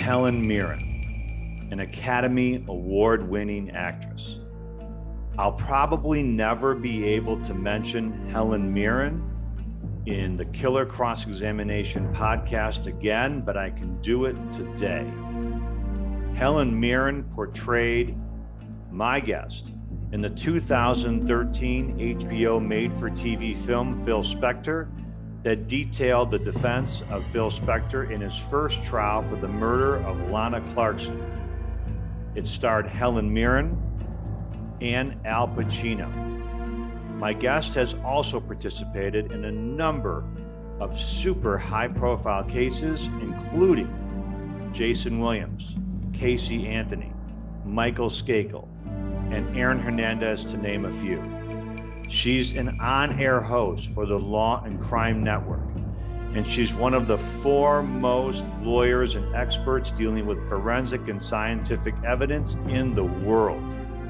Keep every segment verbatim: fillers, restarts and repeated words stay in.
Helen Mirren, an Academy Award-winning actress. I'll probably never be able to mention Helen Mirren in the Killer Cross-Examination podcast again, but I can do it today. Helen Mirren portrayed my guest in the two thousand thirteen H B O made-for-T V film Phil Spector that detailed the defense of Phil Spector in his first trial for the murder of Lana Clarkson. It starred Helen Mirren and Al Pacino. My guest has also participated in a number of super high-profile cases, including Jason Williams, Casey Anthony, Michael Skakel, and Aaron Hernandez, to name a few. She's an on-air host for the Law and Crime Network, and she's one of the foremost lawyers and experts dealing with forensic and scientific evidence in the world.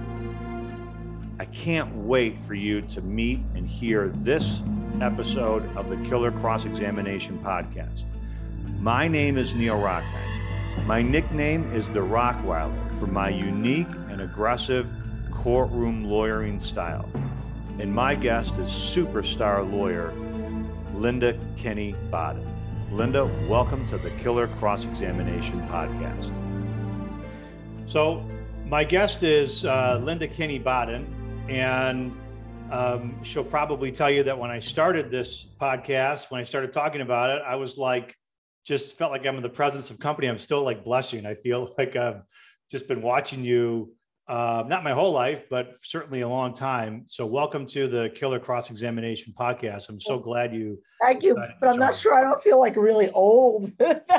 I can't wait for you to meet and hear this episode of the Killer Cross-Examination podcast. My name is Neil Rockheim. My nickname is The Rockweiler for my unique and aggressive courtroom lawyering style. And my guest is superstar lawyer, Linda Kenny Baden. Linda, welcome to the Killer Cross-Examination podcast. So my guest is uh, Linda Kenny Baden, and um, she'll probably tell you that when I started this podcast, when I started talking about it, I was like, just felt like I'm in the presence of company. I'm still like blushing. I feel like I've just been watching you Uh, not my whole life, but certainly a long time. So welcome to the Killer Cross-Examination podcast. I'm so glad you. Thank you, but I'm not sure. I don't feel like really old.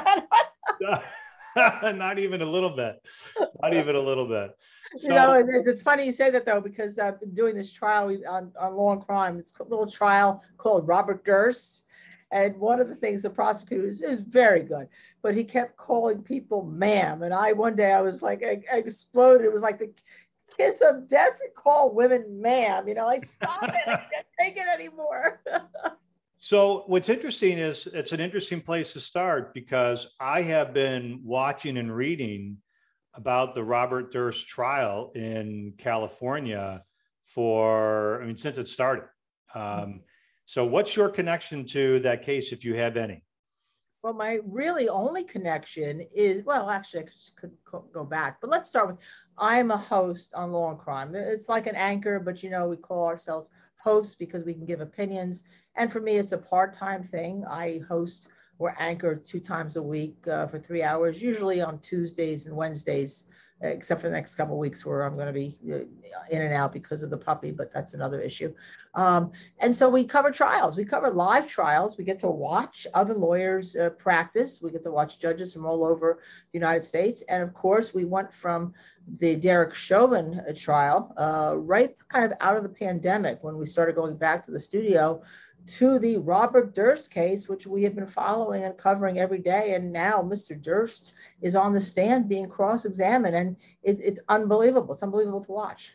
Not even a little bit. Not even a little bit. So, you know, it's funny you say that though, because I've been doing this trial on, on law and crime. It's a little trial called Robert Durst. And one of the things the prosecutor is, is very good, but he kept calling people ma'am. And I, one day I was like, I, I exploded. It was like the kiss of death to call women ma'am. You know, like, stop it, I can't take it anymore. So what's interesting is it's an interesting place to start, because I have been watching and reading about the Robert Durst trial in California for, I mean, since it started. Um, So what's your connection to that case, if you have any? Well, my really only connection is, well, actually, I could go back, but let's start with, I'm a host on Law and Crime. It's like an anchor, but, you know, we call ourselves hosts because we can give opinions. And for me, it's a part-time thing. I host or anchor two times a week uh, for three hours, usually on Tuesdays and Wednesdays, except for the next couple of weeks where I'm going to be in and out because of the puppy, but that's another issue. Um, and so we cover trials. We cover live trials. We get to watch other lawyers uh, practice. We get to watch judges from all over the United States. And of course, we went from the Derek Chauvin trial uh, right kind of out of the pandemic when we started going back to the studio to the Robert Durst case, which we have been following and covering every day. And now Mister Durst is on the stand being cross-examined, and it's, it's unbelievable. It's unbelievable to watch.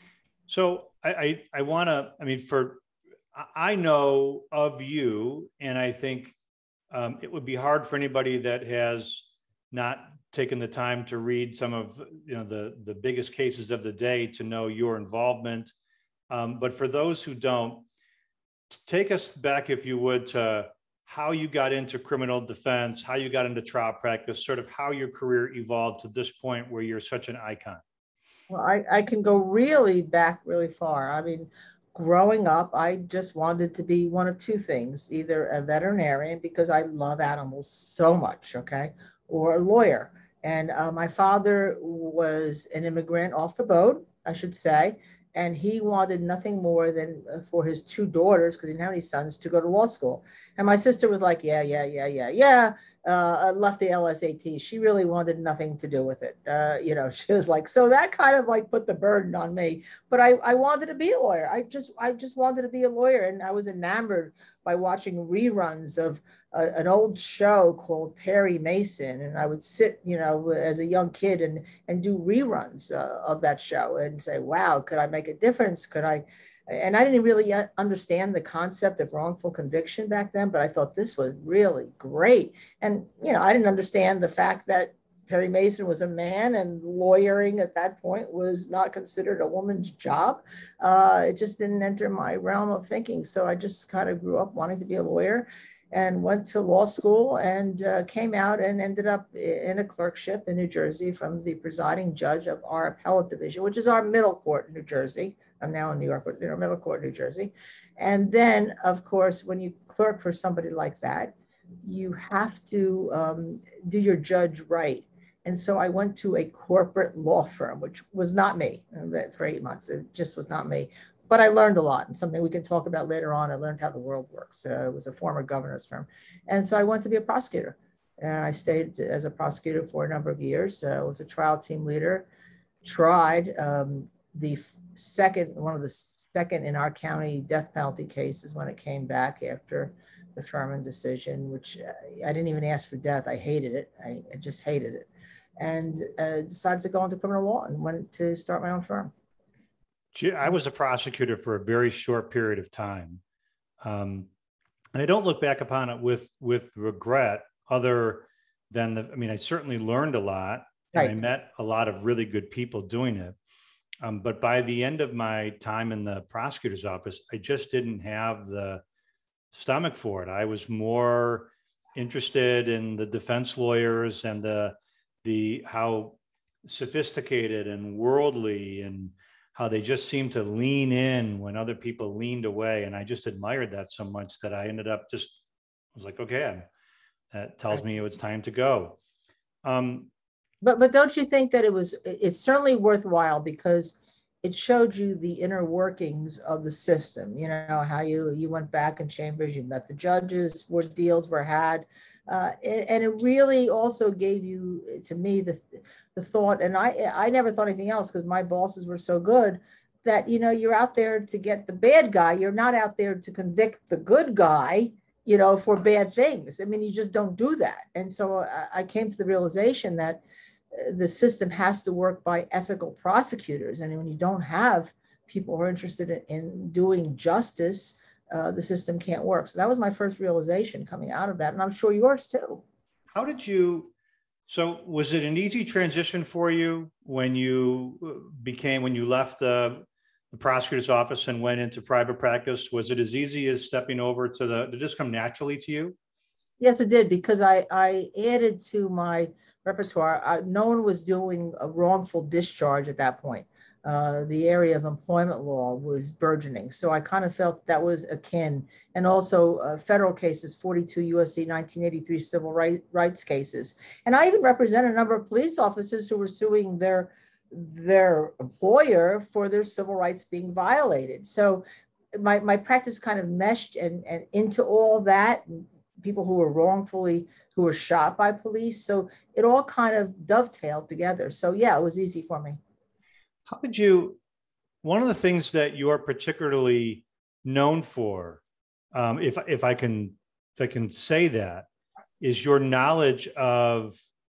So I, I, I want to, I mean, for, I know of you, and I think um, it would be hard for anybody that has not taken the time to read some of, you know, the, the biggest cases of the day to know your involvement. Um, but for those who don't, take us back, if you would, to how you got into criminal defense, how you got into trial practice, sort of how your career evolved to this point where you're such an icon. Well, I, I can go really back really far. I mean, growing up, I just wanted to be one of two things, either a veterinarian, because I love animals so much, okay, or a lawyer. And uh, my father was an immigrant off the boat, I should say. And he wanted nothing more than for his two daughters, because he didn't have any sons, to go to law school. And my sister was like, yeah, yeah, yeah, yeah, yeah. Uh, left the L S A T. She really wanted nothing to do with it. Uh, you know, she was like, so that kind of like put the burden on me. But I, I wanted to be a lawyer. I just, I just wanted to be a lawyer. And I was enamored by watching reruns of a, an old show called Perry Mason. And I would sit, you know, as a young kid and, and do reruns uh, of that show and say, wow, could I make a difference? Could I? And I didn't really understand the concept of wrongful conviction back then, but I thought this was really great. And, you know, I didn't understand the fact that Perry Mason was a man, and lawyering at that point was not considered a woman's job. Uh, it just didn't enter my realm of thinking. So I just kind of grew up wanting to be a lawyer and went to law school and uh, came out and ended up in a clerkship in New Jersey from the presiding judge of our appellate division, which is our middle court in New Jersey. I'm now in New York, but in our middle court, New Jersey. And then, of course, when you clerk for somebody like that, you have to um, do your judge right. And so I went to a corporate law firm, which was not me for eight months. It just was not me. But I learned a lot, and something we can talk about later on. I learned how the world works. Uh, it was a former governor's firm. And so I went to be a prosecutor. And I stayed as a prosecutor for a number of years. Uh, I was a trial team leader, tried um, the second, one of the second in our county death penalty cases when it came back after the Furman decision, which uh, I didn't even ask for death. I hated it. I, I just hated it. And uh, decided to go into criminal law and went to start my own firm. I was a prosecutor for a very short period of time. Um, and I don't look back upon it with, with regret, other than the, I mean, I certainly learned a lot, and right. I met a lot of really good people doing it. Um, but by the end of my time in the prosecutor's office, I just didn't have the stomach for it. I was more interested in the defense lawyers and the, the, how sophisticated and worldly and how they just seemed to lean in when other people leaned away. And I just admired that so much that I ended up just, I was like, okay, that tells me it was time to go. Um, but, but don't you think that it was, it's certainly worthwhile because it showed you the inner workings of the system, you know, how you, you went back in chambers, you met the judges, where deals were had. Uh, and, and it really also gave you, to me, the the thought, and I I never thought anything else because my bosses were so good, that, you know, you're out there to get the bad guy. You're not out there to convict the good guy, you know, for bad things. I mean, you just don't do that. And so I, I came to the realization that the system has to work by ethical prosecutors. And when you don't have people who are interested in, in doing justice, uh, the system can't work. So that was my first realization coming out of that. And I'm sure yours too. How did you, so was it an easy transition for you when you became, when you left the, the prosecutor's office and went into private practice? Was it as easy as stepping over to the, did this come naturally to you? Yes, it did, because I, I added to my repertoire. I, no one was doing a wrongful discharge at that point. Uh, the area of employment law was burgeoning. So I kind of felt that was akin. And also uh, federal cases, forty-two U S C nineteen eighty-three civil right, rights cases. And I even represent a number of police officers who were suing their, their employer for their civil rights being violated. So my, my practice kind of meshed and, and into all that, people who were wrongfully, who were shot by police. So it all kind of dovetailed together. So yeah, it was easy for me. How did you, one of the things that you are particularly known for, um, if, if I can, if I can say that, is your knowledge of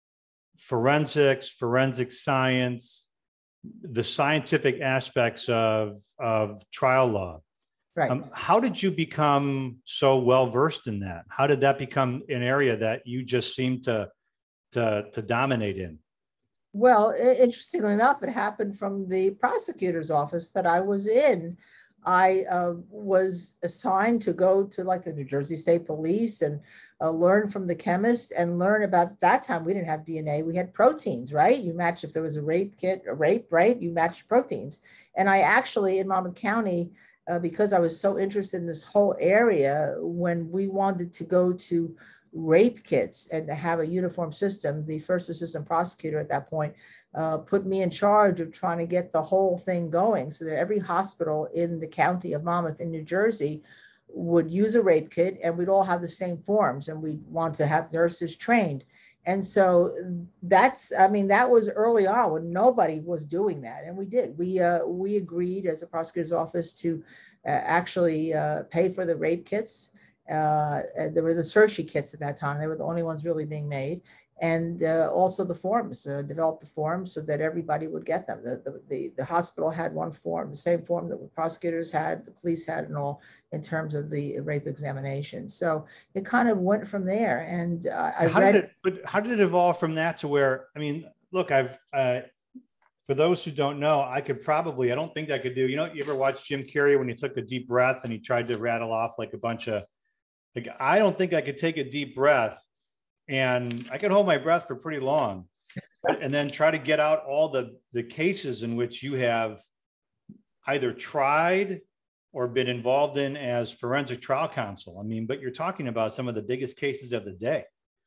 forensics, forensic science, the scientific aspects of, of trial law. Right. Um, how did you become so well-versed in that? How did that become an area that you just seem to, to, to dominate in? Well, interestingly enough, it happened from the prosecutor's office that I was in. I uh, was assigned to go to like the New Jersey State Police and uh, learn from the chemist and learn about, that time we didn't have D N A, we had proteins, right? You match, if there was a rape kit, a rape, right? You matched proteins. And I actually, in Monmouth County, uh, because I was so interested in this whole area, when we wanted to go to rape kits and to have a uniform system, the first assistant prosecutor at that point uh, put me in charge of trying to get the whole thing going so that every hospital in the county of Monmouth in New Jersey would use a rape kit, and we'd all have the same forms, and we'd want to have nurses trained. And so that's, I mean, that was early on when nobody was doing that. And we did, we, uh, we agreed as a prosecutor's office to uh, actually uh, pay for the rape kits. Uh, there were the Cerci kits at that time. They were the only ones really being made. and uh, also the forms, uh, developed the forms so that everybody would get them. The, the, the, the hospital had one form, the same form that the prosecutors had, the police had, and all, in terms of the rape examination. So it kind of went from there. And uh, I how read- did it, but how did it evolve from that to where, I mean, look, I've, uh, for those who don't know, I could probably, I don't think I could do, you know, you ever watch Jim Carrey when he took a deep breath and he tried to rattle off like a bunch of, like, I don't think I could take a deep breath and I could hold my breath for pretty long and then try to get out all the, the cases in which you have either tried or been involved in as forensic trial counsel. I mean, but you're talking about some of the biggest cases of the day.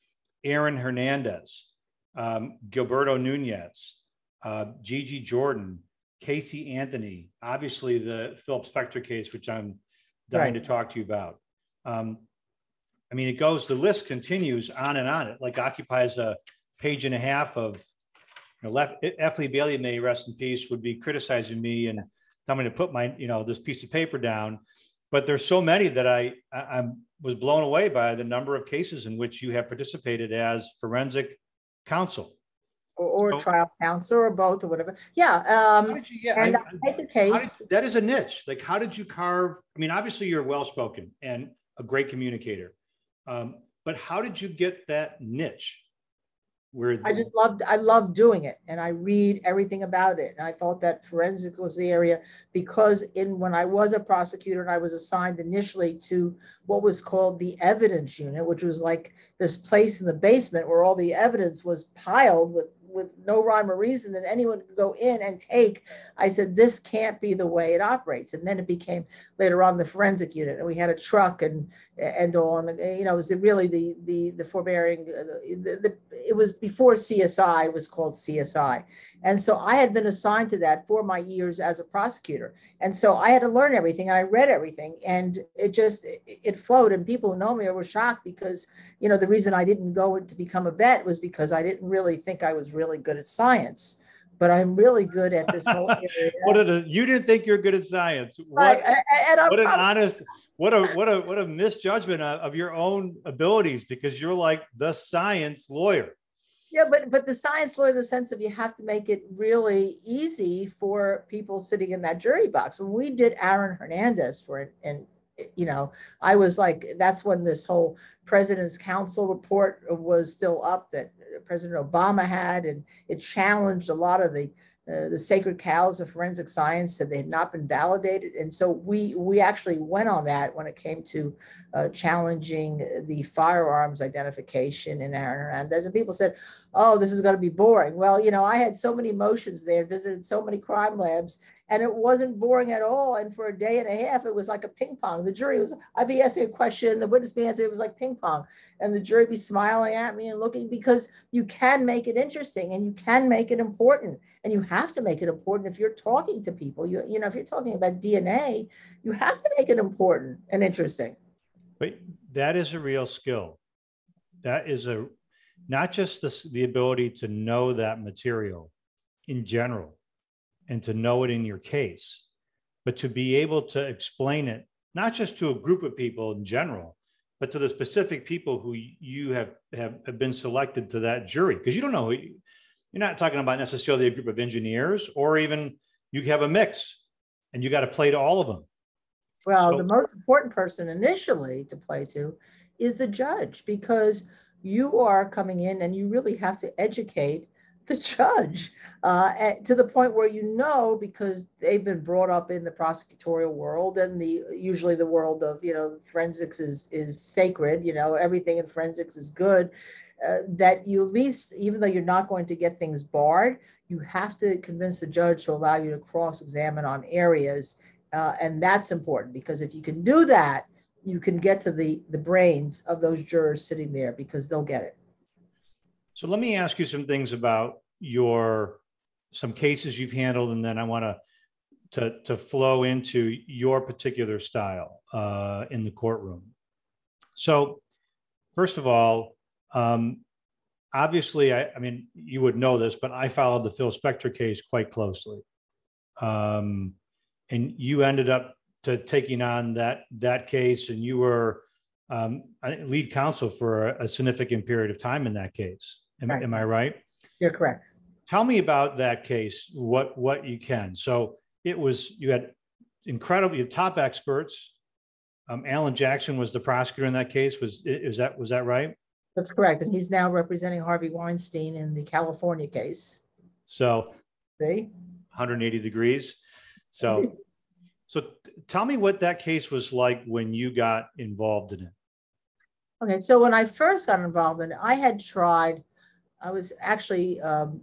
Aaron Hernandez, um, Gilberto Nunez, uh, Gigi Jordan, Casey Anthony, obviously the Philip Spector case, which I'm dying Right. to talk to you about. Um, I mean, it goes, the list continues on and on. It like occupies a page and a half of, you know, left, F. Lee Bailey, may rest in peace, would be criticizing me and telling me to put my, you know, this piece of paper down. But there's so many that I, I I'm, was blown away by the number of cases in which you have participated as forensic counsel. or, or So- trial counsel, or both, or whatever. Yeah. How Um, did you, yeah, and I- I take a how case. did- that is a niche. Like, how did you carve? I mean, obviously you're well-spoken and a great communicator. Um, but how did you get that niche? Where I just loved, I loved doing it, and I read everything about it. And I thought that forensic was the area, because in, when I was a prosecutor and I was assigned initially to what was called the evidence unit, which was like this place in the basement where all the evidence was piled with, with no rhyme or reason, and anyone could go in and take, I said, this can't be the way it operates. And then it became later on the forensic unit, and we had a truck and, and all, and, you know, it was really the, the, the forbearing, uh, the, the, it was before C S I, it was called C S I. And so I had been assigned to that for my years as a prosecutor. And so I had to learn everything, and I read everything, and it just, it, it flowed. And people who know me were shocked because, you know, the reason I didn't go to become a vet was because I didn't really think I was really good at science, but I'm really good at this whole area. what did a, you didn't think you're good at science? Right, What, and I'm what an probably- honest, what a, what a, what a misjudgment of, of your own abilities, because you're like the science lawyer. Yeah, but but the science lawyer, in the sense of you have to make it really easy for people sitting in that jury box. When we did Aaron Hernandez for it, and you know, I was like, that's when this whole President's Council report was still up that President Obama had, and it challenged a lot of the uh, the sacred cows of forensic science, that they had not been validated. And so we we actually went on that when it came to uh, challenging the firearms identification in Aaron Hernandez. And people said, oh, this is going to be boring. Well, you know, I had so many motions there, visited so many crime labs, and it wasn't boring at all. And for a day and a half, it was like a ping pong. The jury was, I'd be asking a question, the witness be answering, it was like ping pong. And the jury be smiling at me and looking, because you can make it interesting and you can make it important. And you have to make it important if you're talking to people. You, you know, if you're talking about D N A, you have to make it important and interesting. But that is a real skill. That is a, not just the, the ability to know that material in general and to know it in your case, but to be able to explain it, not just to a group of people in general, but to the specific people who you have, have, have been selected to that jury. Because you don't know, you're not talking about necessarily a group of engineers, or even you have a mix and you got to play to all of them. Well, So- the most important person initially to play to is the judge, because you are coming in and you really have to educate the judge uh, at, to the point where, you know, because they've been brought up in the prosecutorial world, and the usually the world of, you know, forensics is is sacred, you know, everything in forensics is good, uh, that you at least, even though you're not going to get things barred, you have to convince the judge to allow you to cross-examine on areas. Uh, and that's important, because if you can do that, you can get to the, the brains of those jurors sitting there, because they'll get it. So let me ask you some things about your, some cases you've handled, and then I want to to to flow into your particular style uh, in the courtroom. So first of all, um, obviously, I, I mean, you would know this, but I followed the Phil Spector case quite closely. Um, and you ended up to taking on that that case, and you were um, lead counsel for a, a significant period of time in that case. Am, Right. am I right? You're correct. Tell me about that case, what, what you can. So it was, you had incredible, you had top experts. Um, Alan Jackson was the prosecutor in that case. Was, is that, was that right? That's correct. And he's now representing Harvey Weinstein in the California case. So See? one hundred eighty degrees. So, so tell me what that case was like when you got involved in it. Okay, so when I first got involved in it, I had tried, I was actually um,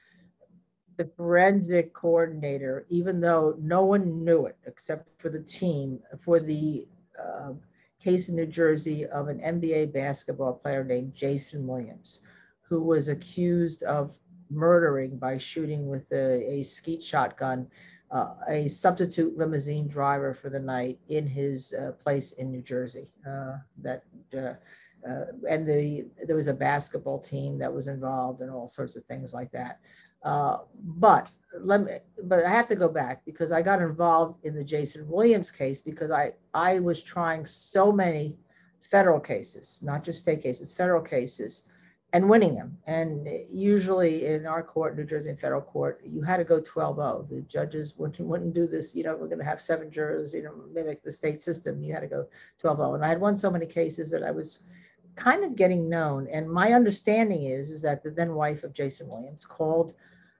the forensic coordinator, even though no one knew it except for the team, for the uh, case in New Jersey of an N B A basketball player named Jason Williams, who was accused of murdering by shooting with a, a skeet shotgun uh, a substitute limousine driver for the night in his uh, place in New Jersey. Uh, that uh, uh, and the there was a basketball team that was involved and all sorts of things like that. Uh, but let me, but I have to go back because I got involved in the Jason Williams case because I I was trying so many federal cases, not just state cases, federal cases, and winning them. And usually in our court, New Jersey federal court, you had to go twelve oh. The judges wouldn't, wouldn't do this, you know, we're going to have seven jurors, you know, mimic the state system. You had to go twelve oh. And I had won so many cases that I was kind of getting known. And my understanding is, is that the then wife of Jason Williams called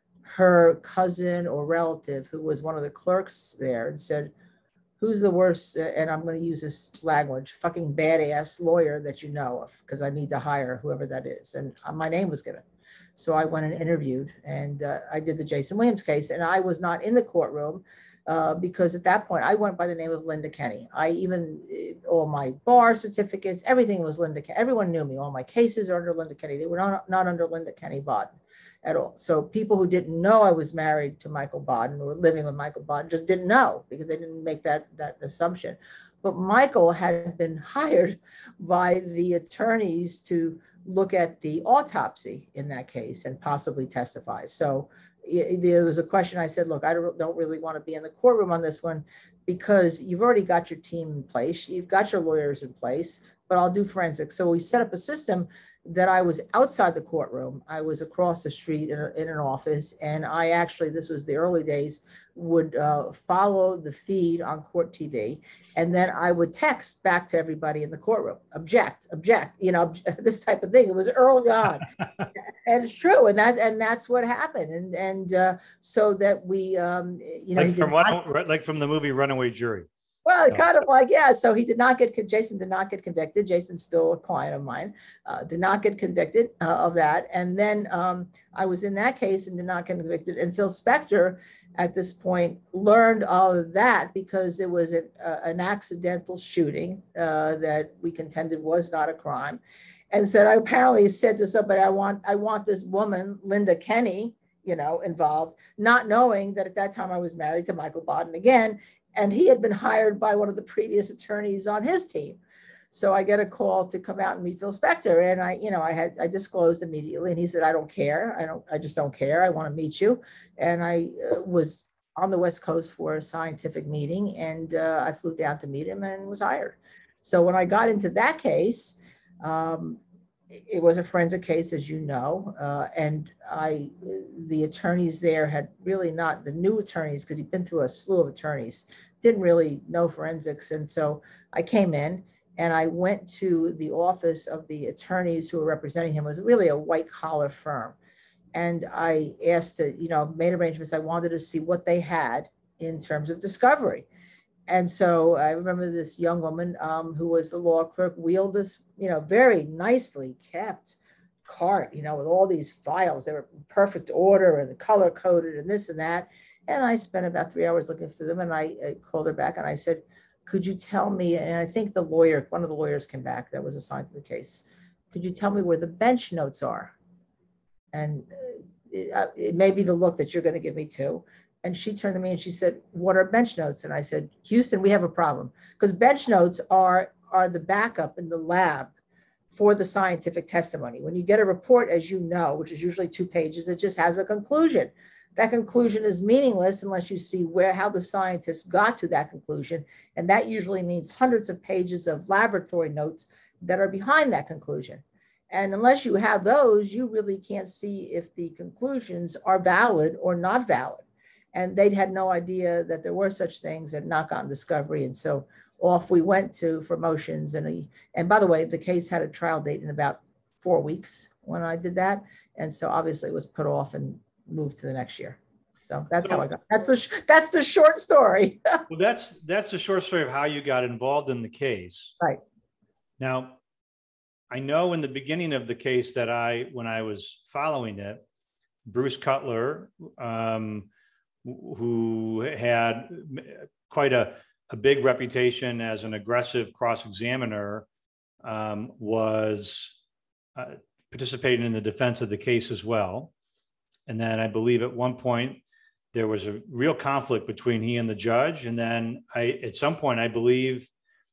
her cousin or relative who was one of the clerks there and said, who's the worst, and I'm going to use this language, fucking badass lawyer that you know of, because I need to hire whoever that is. And my name was given. So I went and interviewed, and uh, I did the Jason Williams case, and I was not in the courtroom uh, because at that point I went by the name of Linda Kenny. I even, all my bar certificates, everything was Linda Kenny. Everyone knew me. All my cases are under Linda Kenny. They were not, not under Linda Kenny Bodden at all. So people who didn't know I was married to Michael Bodden or living with Michael Bodden just didn't know because they didn't make that, that assumption. But Michael had been hired by the attorneys to look at the autopsy in that case and possibly testify. So it, there was a question I said, look, I don't, don't really want to be in the courtroom on this one because you've already got your team in place. You've got your lawyers in place, but I'll do forensics. So we set up a system that I was outside the courtroom. I was across the street in, a, in an office. And I actually, this was the early days, would uh, follow the feed on Court T V. And then I would text back to everybody in the courtroom, object, object, you know, this type of thing. It was early on. And it's true. And that, and that's what happened. And, and uh, so that we, um, you know, like from, one, not, like from the movie Runaway Jury. Well, kind of like, yeah. So he did not get, Jason did not get convicted. Jason's still a client of mine, uh, did not get convicted uh, of that. And then um, I was in that case and did not get convicted. And Phil Spector at this point learned of that because it was a, uh, an accidental shooting uh, that we contended was not a crime. And said, I apparently said to somebody, I want, I want this woman, Linda Kenny, you know, involved, not knowing that at that time I was married to Michael Bodden again. And he had been hired by one of the previous attorneys on his team. So I get a call to come out and meet Phil Spector. And I, you know, I had, I disclosed immediately. And he said, I don't care. I don't, I just don't care. I want to meet you. And I uh, was on the West Coast for a scientific meeting. And uh, I flew down to meet him and was hired. So when I got into that case, um, it was a forensic case, as you know, uh, and I, the attorneys there had really not, the new attorneys, because he'd been through a slew of attorneys, didn't really know forensics. And so I came in and I went to the office of the attorneys who were representing him. It was really a white collar firm. And I asked to, you know, made arrangements. I wanted to see what they had in terms of discovery. And so I remember this young woman um, who was the law clerk wheeled this, you know, very nicely kept cart, you know, with all these files. They were in perfect order and the color coded and this and that. And I spent about three hours looking for them. And I, I called her back and I said, could you tell me, and I think the lawyer, one of the lawyers came back that was assigned to the case. Could you tell me where the bench notes are? And it, it may be the look that you're going to give me too. And she turned to me and she said, what are bench notes? And I said, Houston, we have a problem. Because bench notes are, are the backup in the lab for the scientific testimony. When you get a report, as you know, which is usually two pages, it just has a conclusion. That conclusion is meaningless unless you see where, how the scientists got to that conclusion. And that usually means hundreds of pages of laboratory notes that are behind that conclusion. And unless you have those, you really can't see if the conclusions are valid or not valid. And they'd had no idea that there were such things, had not gotten discovery. And so off we went to for motions. And, a, and by the way, the case had a trial date in about four weeks when I did that. And so obviously it was put off and moved to the next year. So that's so, how I got, that's the, that's the short story. Well, that's, that's the short story of how you got involved in the case. Right. Now, I know in the beginning of the case that I, when I was following it, Bruce Cutler, um, who had quite a, a big reputation as an aggressive cross-examiner, um, was uh, participating in the defense of the case as well. And then I believe at one point there was a real conflict between he and the judge. And then I, at some point, I believe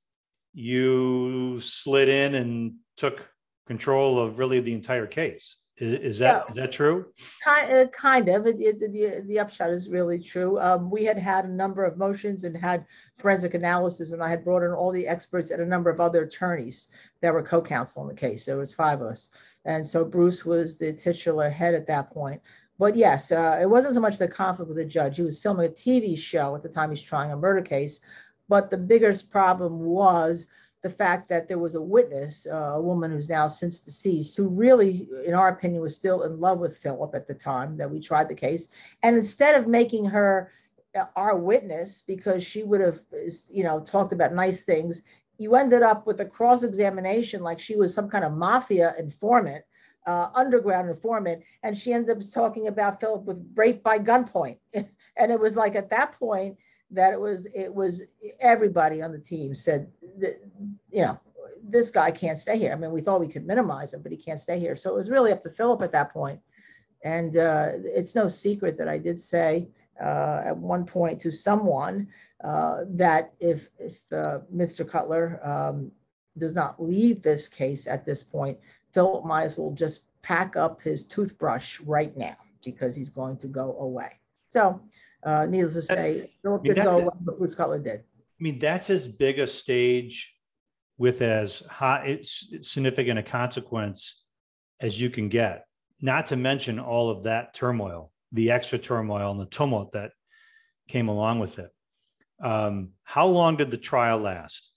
you slid in and took control of really the entire case. Is, is that yeah. is that true? Kind, uh, kind of. It, it, the, the upshot is really true. Um, we had had a number of motions and had forensic analysis, and I had brought in all the experts and a number of other attorneys that were co-counsel in the case. There was five of us. And so Bruce was the titular head at that point. But yes, uh, it wasn't so much the conflict with the judge. He was filming a T V show at the time he's trying a murder case. But the biggest problem was the fact that there was a witness, uh, a woman who's now since deceased, who really, in our opinion, was still in love with Philip at the time that we tried the case. And instead of making her uh, our witness, because she would have, you know, talked about nice things, you ended up with a cross-examination like she was some kind of mafia informant, uh, underground informant, and she ended up talking about Philip with rape by gunpoint. And it was like at that point, that it was, it was everybody on the team said, that, you know, this guy can't stay here. I mean, we thought we could minimize him, but he can't stay here. So it was really up to Philip at that point. And uh, it's no secret that I did say uh, at one point to someone uh, that if, if uh, Mister Cutler um, does not leave this case at this point, Philip might as well just pack up his toothbrush right now because he's going to go away. So Uh, needless to say, Philip did go away, but Bruce Cutler did. I mean, that's as big a stage with as high, it's significant a consequence as you can get, not to mention all of that turmoil, the extra turmoil and the tumult that came along with it. Um, how long did the trial last?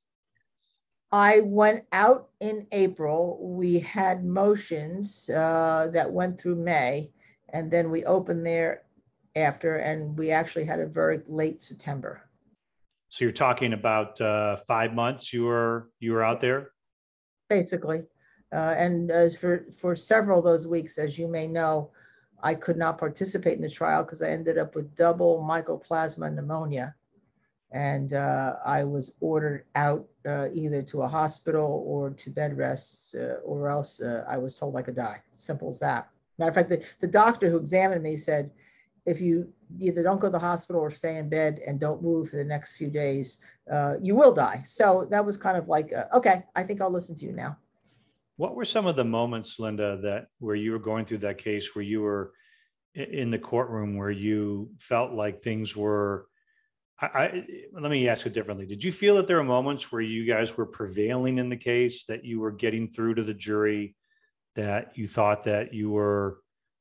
I went out in April. We had motions uh, that went through May, and then we opened there after, and we actually had a verdict late September. So you're talking about uh, five months you were you were out there? Basically. Uh, and as for, for several of those weeks, as you may know, I could not participate in the trial because I ended up with double mycoplasma pneumonia. And uh, I was ordered out uh, either to a hospital or to bed rest, uh, or else uh, I was told I could die. Simple as that. Matter of fact, the, the doctor who examined me said, if you either don't go to the hospital or stay in bed and don't move for the next few days, uh, you will die. So that was kind of like, uh, okay, I think I'll listen to you now. What were some of the moments, Linda, that where you were going through that case, where you were in the courtroom, where you felt like things were, I, I, let me ask it differently. Did you feel that there were moments where you guys were prevailing in the case, that you were getting through to the jury, that you thought that you were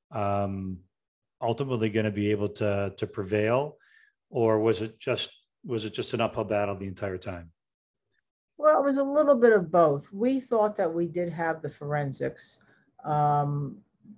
um, ultimately going to be able to, to prevail? Or was it just, was it just an uphill battle the entire time? Well, it was a little bit of both. We thought that we did have the forensics. Um,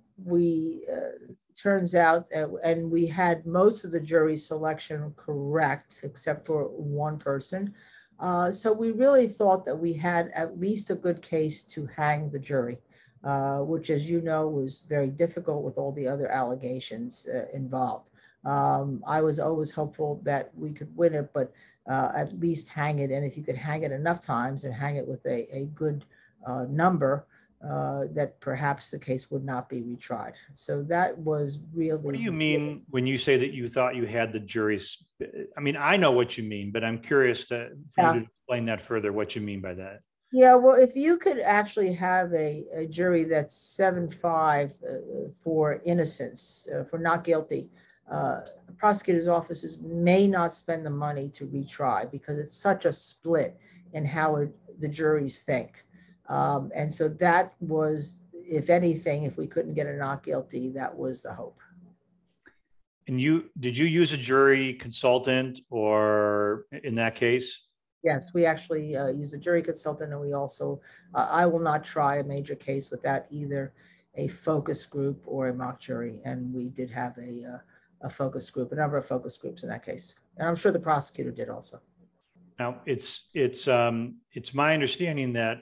we, uh, turns out, uh, and we had most of the jury selection correct, except for one person. Uh, so we really thought that we had at least a good case to hang the jury, uh, which, as you know, was very difficult with all the other allegations uh, involved. Um, I was always hopeful that we could win it, but uh, at least hang it. And if you could hang it enough times and hang it with a, a good uh, number, uh, that perhaps the case would not be retried. So that was really— What do you mean when you say that you thought you had the jury's? I mean, I know what you mean, but I'm curious to, for yeah. you to explain that further, what you mean by that. Yeah, well, if you could actually have a, a jury that's seven five uh, for innocence, uh, for not guilty, uh, prosecutors' offices may not spend the money to retry because it's such a split in how it, the juries think. Um, and so that was if anything, if we couldn't get a not guilty, that was the hope. And you, did you use a jury consultant or in that case? Yes, we actually uh, use a jury consultant, and we also, uh, I will not try a major case without either a focus group or a mock jury. And we did have a, uh, a focus group, a number of focus groups in that case. And I'm sure the prosecutor did also. Now it's, it's, um, it's my understanding that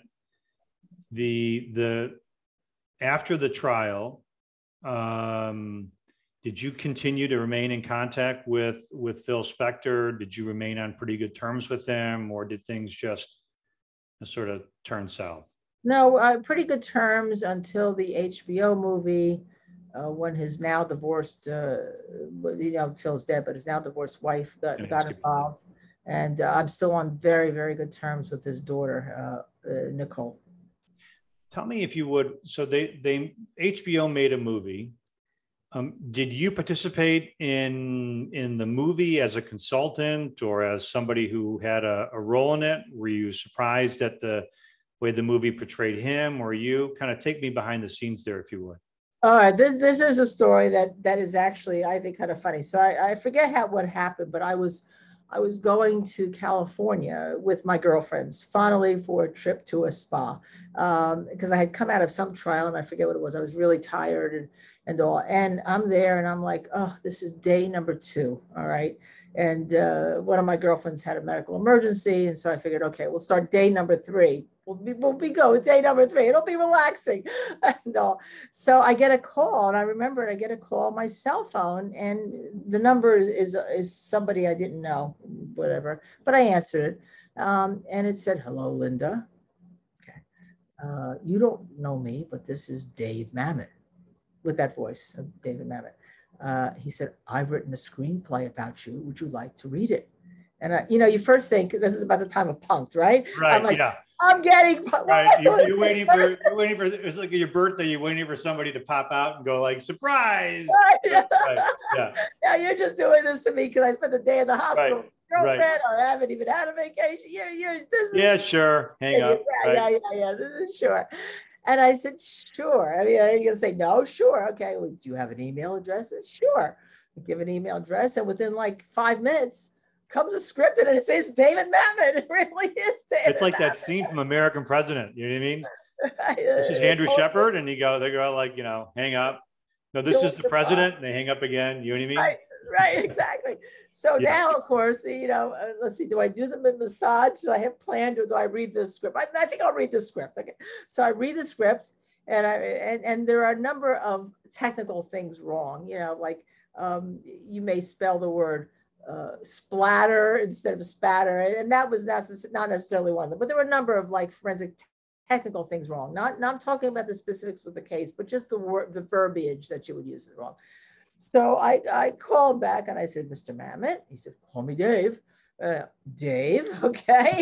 the, the, after the trial, um, did you continue to remain in contact with, with Phil Spector? Did you remain on pretty good terms with him, or did things just sort of turn south? No, uh, pretty good terms until the H B O movie, uh, when his now divorced, uh, you know, Phil's dead, but his now divorced wife got, got involved. And uh, I'm still on very, very good terms with his daughter, uh, uh, Nicole. Tell me if you would, so they, they, H B O made a movie. Um, did you participate in, in the movie as a consultant or as somebody who had a, a role in it? Were you surprised at the way the movie portrayed him, or you? Kind of take me behind the scenes there, if you would. All right, this this is a story that that is actually, I think, kind of funny. So I, I forget how what happened, but I was I was going to California with my girlfriends, finally for a trip to a spa, um, because I had come out of some trial and I forget what it was. I was really tired and and all, and I'm there and I'm like, oh, this is day number two, all right. And uh, one of my girlfriends had a medical emergency, and so I figured, okay, we'll start day number three. We'll be, we'll be go day number three. It'll be relaxing. And all. So I get a call, and I remember I get a call on my cell phone, and the number is, is, is somebody I didn't know, whatever, but I answered it. Um, and it said, hello, Linda. Okay. Uh, you don't know me, but this is Dave Mamet, with that voice of David Mamet. Uh, he said, I've written a screenplay about you. Would you like to read it? And, I, you know, you first think this is about the time of Punk'd, right? Right, I'm like, yeah. I'm getting, right. You're, you're waiting for, you're waiting for, it's like your birthday, you're waiting for somebody to pop out and go like, surprise. Right. Yeah. Right. Yeah. Yeah, you're just doing this to me because I spent the day in the hospital Right. with my girlfriend, Right. or I haven't even had a vacation. Yeah, yeah, this is, Yeah, sure. Hang yeah, up. Yeah, right. yeah, yeah, yeah, this is sure. And I said, sure. I mean, are you going to say no? Sure. Okay. Well, do you have an email address? Said, sure. I give an email address, and within like five minutes comes a script, and it says David Mamet. It really is David It's like Mamet. that scene from American President. You know what I mean? This is Andrew Shepard, and you go, they go like, you know, hang up. No, this is the president, and they hang up again. You know what I mean? Right, right, exactly. So Yeah. now, of course, you know, uh, let's see, do I do the massage? Do I have planned, or do I read this script? I, I think I'll read the script. Okay, so I read the script, and I and, and there are a number of technical things wrong. You know, like um, you may spell the word uh, splatter instead of spatter, and that was necess- not necessarily one of them. But there were a number of like forensic technical things wrong. Not, not I'm talking about the specifics with the case, but just the word, the verbiage that you would use is wrong. So I, I called back and I said, Mister Mamet. He said, call me Dave. Uh, Dave, okay.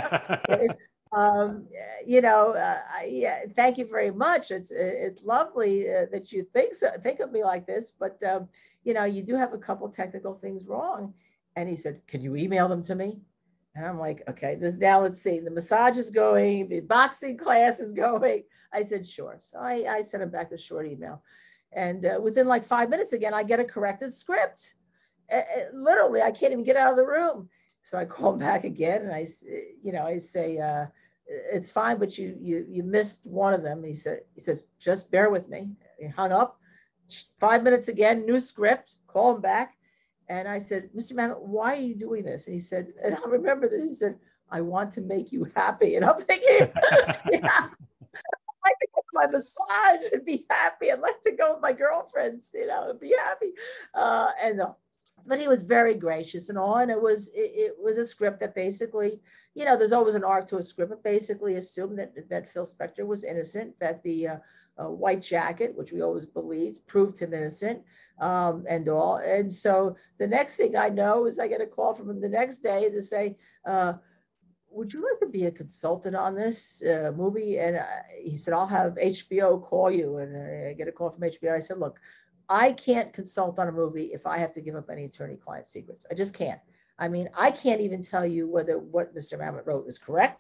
um, you know, uh, I, yeah, thank you very much. It's it's lovely uh, that you think so, think of me like this, but um, you know, you do have a couple technical things wrong. And he said, can you email them to me? And I'm like, okay, this, now let's see, the massage is going, the boxing class is going. I said, sure. So I, I sent him back the short email. And uh, within like five minutes again, I get a corrected script. Uh, uh, literally, I can't even get out of the room. So I call him back again, and I, you know, I say, uh, it's fine, but you, you, you missed one of them. He said, he said, just bear with me. He hung up. Five minutes again, new script. Call him back. And I said, Mister Mamet, why are you doing this? And he said, and I remember this, he said, I want to make you happy. And I'm thinking, yeah, I'd like to go to my massage and be happy. I'd like to go with my girlfriends, you know, and be happy. Uh, and, uh, but he was very gracious and all. And it was, it, it was a script that basically, you know, there's always an arc to a script, but basically assumed that, that Phil Spector was innocent, that the uh, uh, white jacket, which we always believed, proved him innocent. Um, and all. And so the next thing I know is I get a call from him the next day to say, uh, would you like to be a consultant on this uh, movie? And uh, he said, I'll have H B O call you. And I get a call from H B O. I said, look, I can't consult on a movie if I have to give up any attorney-client secrets. I just can't. I mean, I can't even tell you whether what Mister Mamet wrote is correct.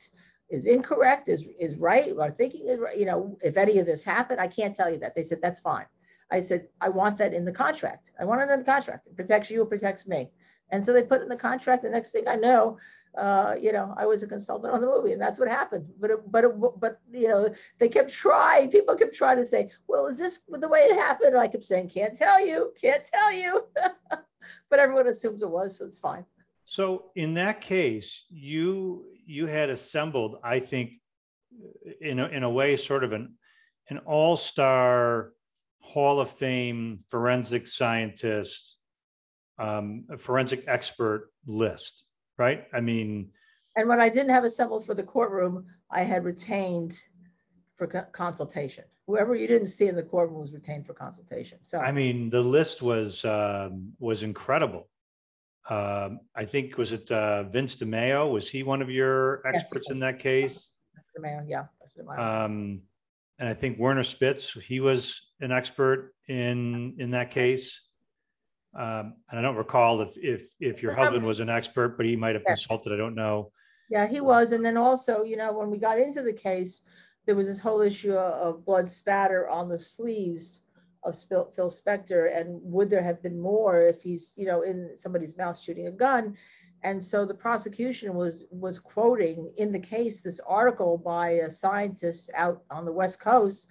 is incorrect, is, is right, or thinking is right, you know, if any of this happened, I can't tell you that. They said, that's fine. I said, I want that in the contract. I want it in the contract. It protects you, it protects me. And so they put it in the contract. The next thing I know, uh, you know, I was a consultant on the movie, and that's what happened. But, it, but, it, but, you know, they kept trying, people kept trying to say, well, is this the way it happened? And I kept saying, can't tell you, can't tell you. But everyone assumes it was, so it's fine. So in that case, you, you had assembled, I think, in a, in a way, sort of an, an all-star Hall of Fame forensic scientist, um, a forensic expert list, right? I mean, and when I didn't have assembled for the courtroom, I had retained for co- consultation. Whoever you didn't see in the courtroom was retained for consultation. So I mean, the list was um, was incredible. Um, I think was it uh, Vince DeMeo? Was he one of your experts yes, in that case? DeMeo, yeah. Um, and I think Werner Spitz, he was an expert in in that case. Um, and I don't recall if if if your husband was an expert, but he might have consulted. I don't know. Yeah, he was. And then also, you know, when we got into the case, there was this whole issue of blood spatter on the sleeves of Phil Spector, and would there have been more if he's, you know, in somebody's mouth shooting a gun? And so the prosecution was was quoting in the case this article by a scientist out on the West Coast.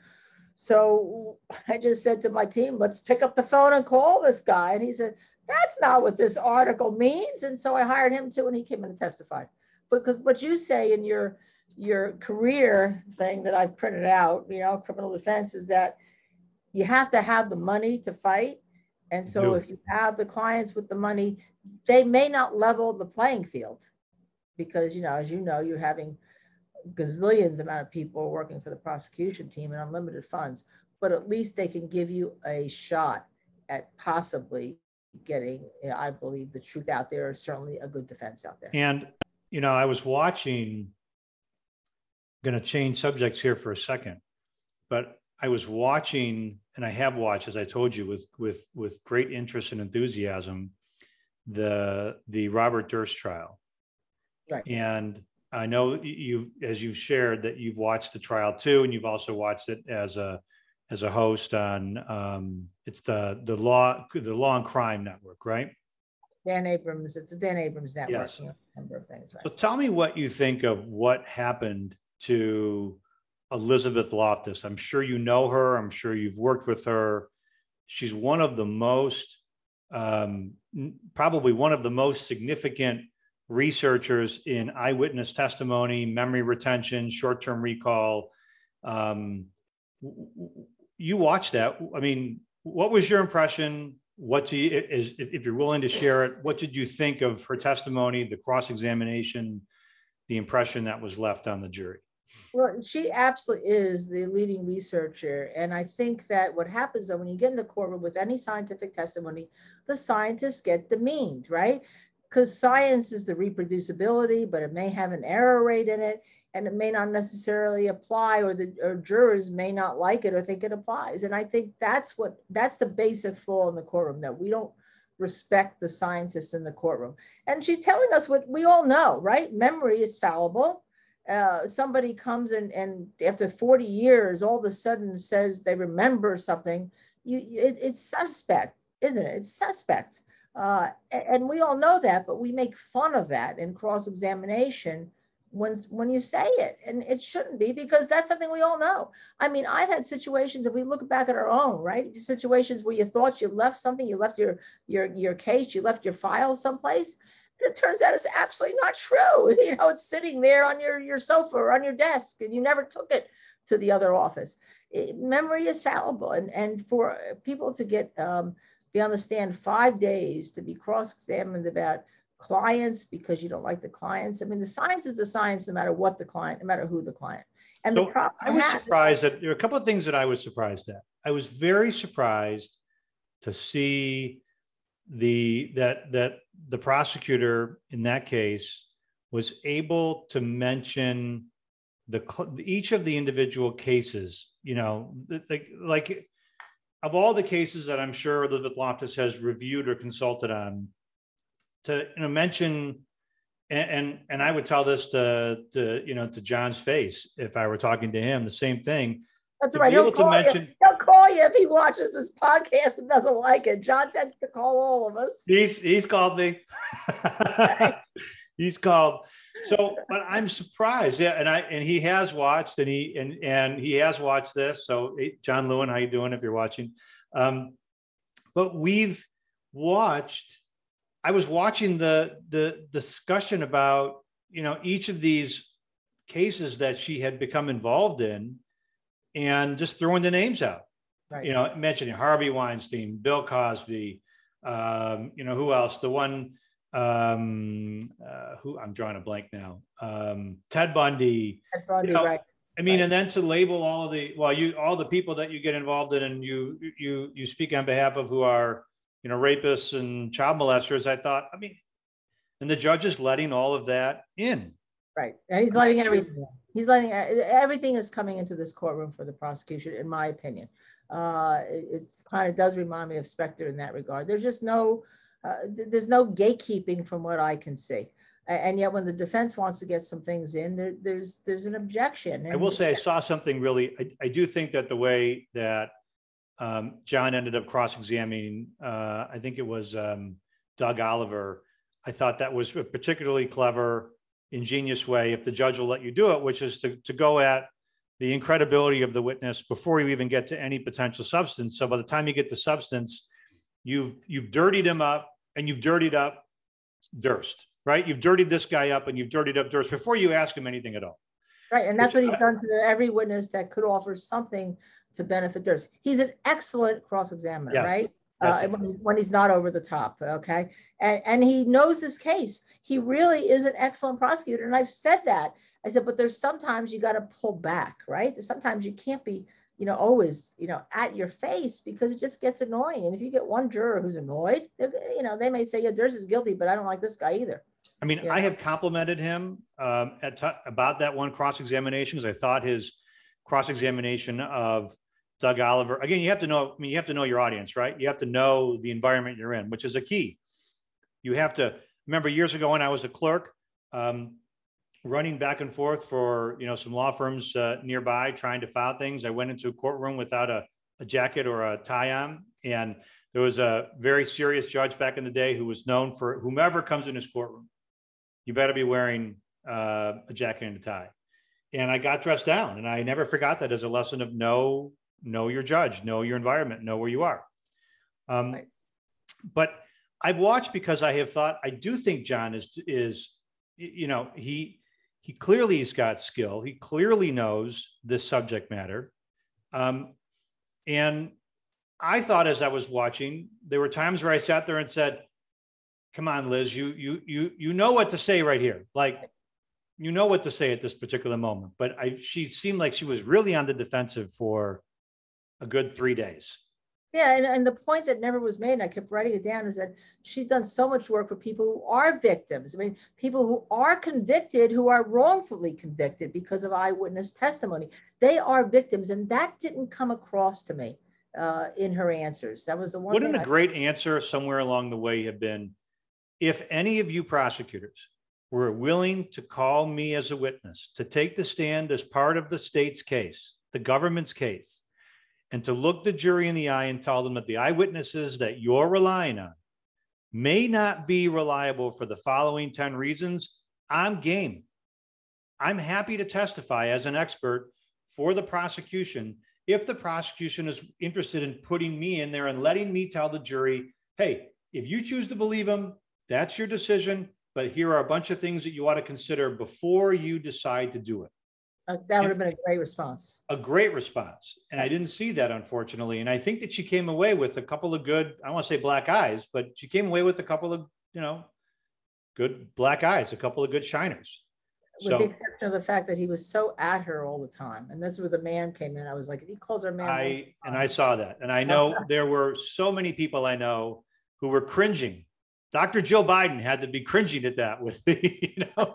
So I just said to my team, let's pick up the phone and call this guy. And he said, that's not what this article means. And so I hired him too, and he came in and testified. Because what you say in your your career thing that I've printed out, you know, criminal defense, is that you have to have the money to fight. And so No. if you have the clients with the money, they may not level the playing field because, you know, as you know, you're having gazillions amount of people working for the prosecution team and unlimited funds, but at least they can give you a shot at possibly getting, I believe, the truth out there, is certainly a good defense out there. And, you know, I was watching, going to change subjects here for a second, but I was watching, and I have watched, as I told you, with with with great interest and enthusiasm, the the Robert Durst trial. Right. And I know you, as you've shared, that you've watched the trial too, and you've also watched it as a as a host on um, it's the the law the Law and Crime Network, right? Dan Abrams. It's a Dan Abrams network. Yes. You know, a number of things. Right. So tell me what you think of what happened to Elizabeth Loftus. I'm sure you know her. I'm sure you've worked with her. She's one of the most, um, probably one of the most significant researchers in eyewitness testimony, memory retention, short-term recall. Um, you watched that. I mean, what was your impression? What do you, is, if you're willing to share it, what did you think of her testimony, the cross-examination, the impression that was left on the jury? Well, she absolutely is the leading researcher. And I think that what happens though, when you get in the courtroom with any scientific testimony, the scientists get demeaned, right? Because science is the reproducibility, but it may have an error rate in it, and it may not necessarily apply, or the or jurors may not like it or think it applies. And I think that's what, that's the basic flaw in the courtroom, that we don't respect the scientists in the courtroom. And she's telling us what we all know, right? Memory is fallible. Uh, somebody comes in and after forty years, all of a sudden says they remember something, you, it, it's suspect, isn't it? It's suspect. Uh, and we all know that, but we make fun of that in cross-examination when, when you say it. And it shouldn't be, because that's something we all know. I mean, I've had situations, if we look back at our own, right? Situations where you thought you left something, you left your, your, your case, you left your file someplace. It turns out it's absolutely not true. You know, it's sitting there on your, your sofa or on your desk, and you never took it to the other office. It, memory is fallible. And, and for people to get, um, be on the stand five days to be cross-examined about clients because you don't like the clients. I mean, the science is the science, no matter what the client, no matter who the client. And so the problem I was has, surprised that there are a couple of things that I was surprised at. I was very surprised to see the that that the prosecutor in that case was able to mention the each of the individual cases, you know, like, like of all the cases that I'm sure Elizabeth Loftus has reviewed or consulted on, to, you know, mention and, and, and I would tell this to, to, you know, to John's face, if I were talking to him, the same thing. That's To right. be He'll able to call, mention- you. He'll call you if he watches this podcast and doesn't like it. John tends to call all of us. He's, he's called me. He's called. So, but I'm surprised. Yeah. And I, and he has watched and he, and, and he has watched this. So hey, John Lewin, how you doing if you're watching? Um, but we've watched, I was watching the, the discussion about, you know, each of these cases that she had become involved in and just throwing the names out, Right. you know, mentioning Harvey Weinstein, Bill Cosby, um, you know, who else? The one, um, uh, who I'm drawing a blank now, um, Ted Bundy. Ted Bundy, you know, right. I mean, Right. and then to label all of the, well, you, all the people that you get involved in and you, you, you speak on behalf of who are, you know, rapists and child molesters. I thought, I mean, and the judge is letting all of that in. Right. And he's I'm letting not sure- everything, he's letting, everything is coming into this courtroom for the prosecution, in my opinion. Uh, it, it kind of does remind me of Spectre in that regard. There's just no, uh, th- there's no gatekeeping from what I can see. A- And yet when the defense wants to get some things in, there, there's, there's an objection. I will say I saw something really, I, I do think that the way that um, John ended up cross-examining, uh, I think it was um, Doug Oliver. I thought that was a particularly clever, ingenious way, if the judge will let you do it, which is to, to go at the incredibility of the witness before you even get to any potential substance. So by the time you get to substance, you've, you've dirtied him up and you've dirtied up Durst, right? You've dirtied this guy up and you've dirtied up Durst before you ask him anything at all. Right. And that's Which- what he's done to every witness that could offer something to benefit Durst. He's an excellent cross-examiner, Yes. right? Yes. Uh, when, when he's not over the top, okay? And, and he knows this case. He really is an excellent prosecutor. And I've said that. I said, but there's sometimes you got to pull back, right? There's sometimes you can't be, you know, always, you know, at your face because it just gets annoying. And if you get one juror who's annoyed, they're- you know, they may say, yeah, Durst is guilty, but I don't like this guy either. I mean, Yeah. I have complimented him um, at t- about that one cross-examination because I thought his cross-examination of Doug Oliver, again, you have to know, I mean, you have to know your audience, right? You have to know the environment you're in, which is a key. You have to remember years ago when I was a clerk, um, running back and forth for, you know, some law firms uh, nearby, trying to file things. I went into a courtroom without a, a jacket or a tie on. And there was a very serious judge back in the day who was known for whomever comes in his courtroom, you better be wearing uh, a jacket and a tie. And I got dressed down and I never forgot that as a lesson of know, know your judge, know your environment, know where you are. Um, Right. But I've watched because I have thought, I do think John is, is, you know, he, he clearly has got skill. He clearly knows this subject matter. Um, and I thought as I was watching, there were times where I sat there and said, come on, Liz, you, you, you, you know what to say right here. Like, you know what to say at this particular moment. But I, she seemed like she was really on the defensive for a good three days. Yeah, and, and the point that never was made, and I kept writing it down, is that she's done so much work for people who are victims. I mean, people who are convicted, who are wrongfully convicted because of eyewitness testimony. They are victims, and that didn't come across to me uh, in her answers. That was the one Wouldn't thing a I- great answer somewhere along the way have been, if any of you prosecutors were willing to call me as a witness, to take the stand as part of the state's case, the government's case, and to look the jury in the eye and tell them that the eyewitnesses that you're relying on may not be reliable for the following ten reasons, I'm game. I'm happy to testify as an expert for the prosecution if the prosecution is interested in putting me in there and letting me tell the jury, hey, if you choose to believe him, that's your decision, but here are a bunch of things that you ought to consider before you decide to do it. uh, that would have been a great response. A great response. And I didn't see that, unfortunately. And I think that she came away with a couple of good, I don't want to say black eyes, but she came away with a couple of, you know, good black eyes, a couple of good shiners. With the So exception of the fact that he was so at her all the time. And this is where the man came in. I was like, if he calls her man. I, and I saw that. And I know there were so many people I know who were cringing. Doctor Joe Biden had to be cringing at that with the, you know.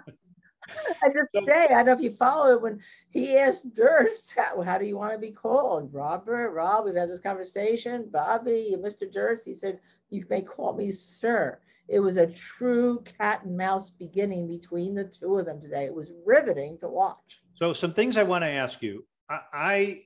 I just So- say, I don't know if you follow it, when he asked Durst, how, how do you want to be called? Robert, Rob, we've had this conversation, Bobby, Mister Durst. He said, you may call me sir. It was a true cat and mouse beginning between the two of them today. It was riveting to watch. So some things I want to ask you. I, I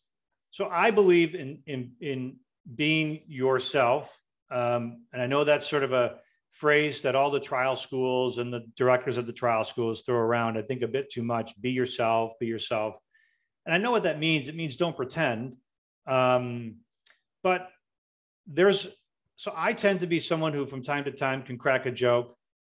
so I believe in in in being yourself, um, and I know that's sort of a phrase that all the trial schools and the directors of the trial schools throw around. I think a bit too much. Be yourself. Be yourself. And I know what that means. It means don't pretend. Um, but there's so I tend to be someone who, from time to time, can crack a joke.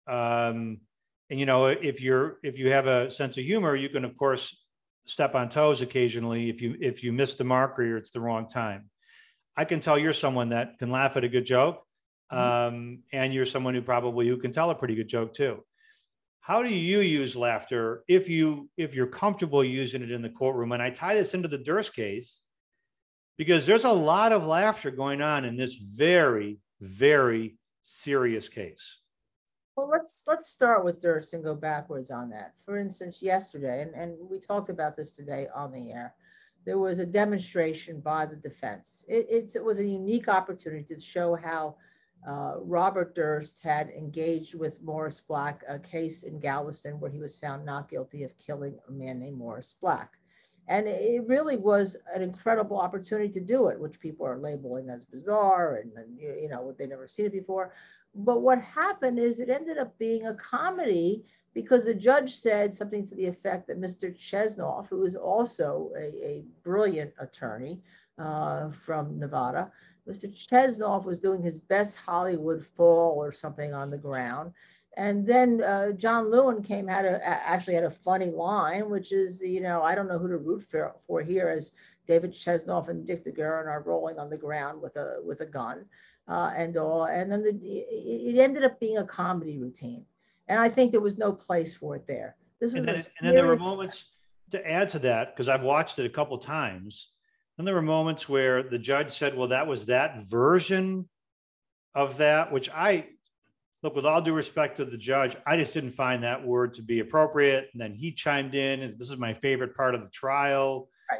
Um, and you know, if you're if you have a sense of humor, you can, of course, step on toes occasionally if you if you miss the mark or it's the wrong time. I can tell you're someone that can laugh at a good joke, um, and you're someone who probably who can tell a pretty good joke too. How do you use laughter if you if you're comfortable using it in the courtroom? And I tie this into the Durst case because there's a lot of laughter going on in this very, very serious case. Well, let's let's start with Durst and go backwards on that. For instance, yesterday, and, and we talked about this today on the air, there was a demonstration by the defense. It, it's, it was a unique opportunity to show how uh, Robert Durst had engaged with Morris Black, a case in Galveston where he was found not guilty of killing a man named Morris Black. And it really was an incredible opportunity to do it, which people are labeling as bizarre and, and you know, they'd never seen it before. But what happened is it ended up being a comedy because the judge said something to the effect that Mister Chesnoff, who is also a, a brilliant attorney uh, from Nevada, Mister Chesnoff was doing his best Hollywood fall or something on the ground. And then uh, John Lewin came, had a, actually had a funny line, which is, you know, I don't know who to root for, for here as David Chesnoff and Dick DeGuerin are rolling on the ground with a, with a gun. Uh, and all, and then the, it ended up being a comedy routine, and I think there was no place for it there. This was and, then, a and then there were moments to add to that because I've watched it a couple of times. And there were moments where the judge said, "Well, that was that version of that," which I look, with all due respect to the judge, I just didn't find that word to be appropriate. And then he chimed in, and this is my favorite part of the trial. Right.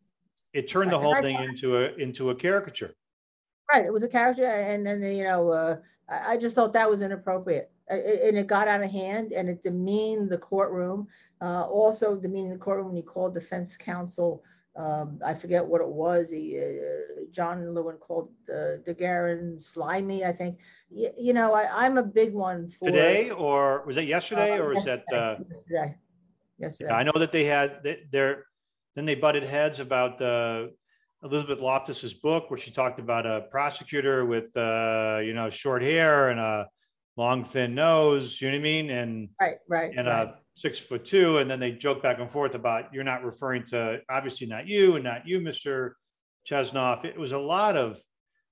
It turned right. the whole thing into a into a caricature. Right, it was a character, and then you know, uh, I just thought that was inappropriate, and it got out of hand, and it demeaned the courtroom. Uh, also, demeaned the courtroom when he called defense counsel. Um, I forget what it was. He, uh, John Lewin called uh, DeGuerin slimy. I think. You, you know, I, I'm a big one for today, or was it yesterday, uh, or was yesterday, that uh, yesterday? Yesterday. Yeah, I know that they had their. Then they butted heads about uh, Elizabeth Loftus's book, where she talked about a prosecutor with, uh, you know, short hair and a long, thin nose, you know what I mean? And, right, right, and right. a six foot two. And then they joke back and forth about, you're not referring to, obviously not you and not you, Mister Chesnoff. It was a lot of,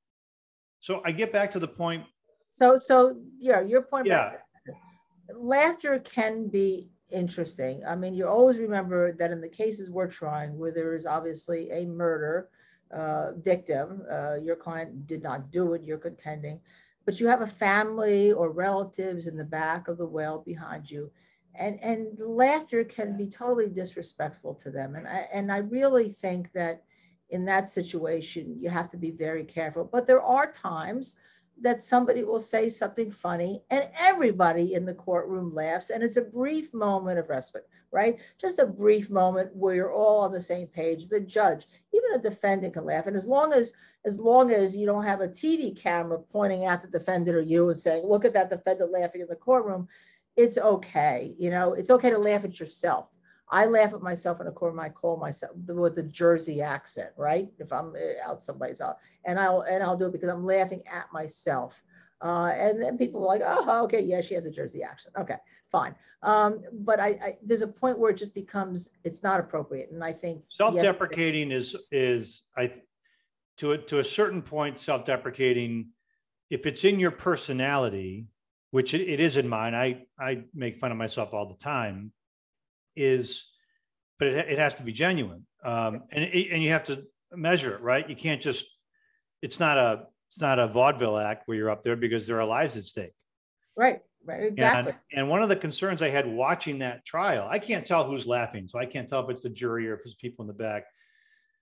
so I get back to the point. So, so, yeah, your point Yeah. about laughter can be interesting. I mean, you always remember that in the cases we're trying, where there is obviously a murder uh, victim, uh, your client did not do it, you're contending, but you have a family or relatives in the back of the well behind you, and and laughter can be totally disrespectful to them. And I and I really think that in that situation, you have to be very careful. But there are times that somebody will say something funny and everybody in the courtroom laughs, and it's a brief moment of respite, right? Just a brief moment where you're all on the same page. The judge, even a defendant can laugh. And as long as, as long as you don't have a T V camera pointing at the defendant or you and saying, look at that defendant laughing in the courtroom, it's okay. You know, it's okay to laugh at yourself. I laugh at myself in a courtroom. I call myself with the Jersey accent, right? If I'm out someplace out, and I'll and I'll do it because I'm laughing at myself. Uh, and then people are like, oh, okay, yeah, she has a Jersey accent. Okay, fine. Um, but I, I there's a point where it just becomes it's not appropriate, and I think self-deprecating is is I to a, to a certain point self-deprecating. If it's in your personality, which it, it is in mine, I I make fun of myself all the time. Is, but it, it has to be genuine, um, and it, and you have to measure it, right? You can't just. It's not a it's not a vaudeville act where you're up there because there are lives at stake. Right. Right. Exactly. And, and one of the concerns I had watching that trial, I can't tell who's laughing, so I can't tell if it's the jury or if it's people in the back.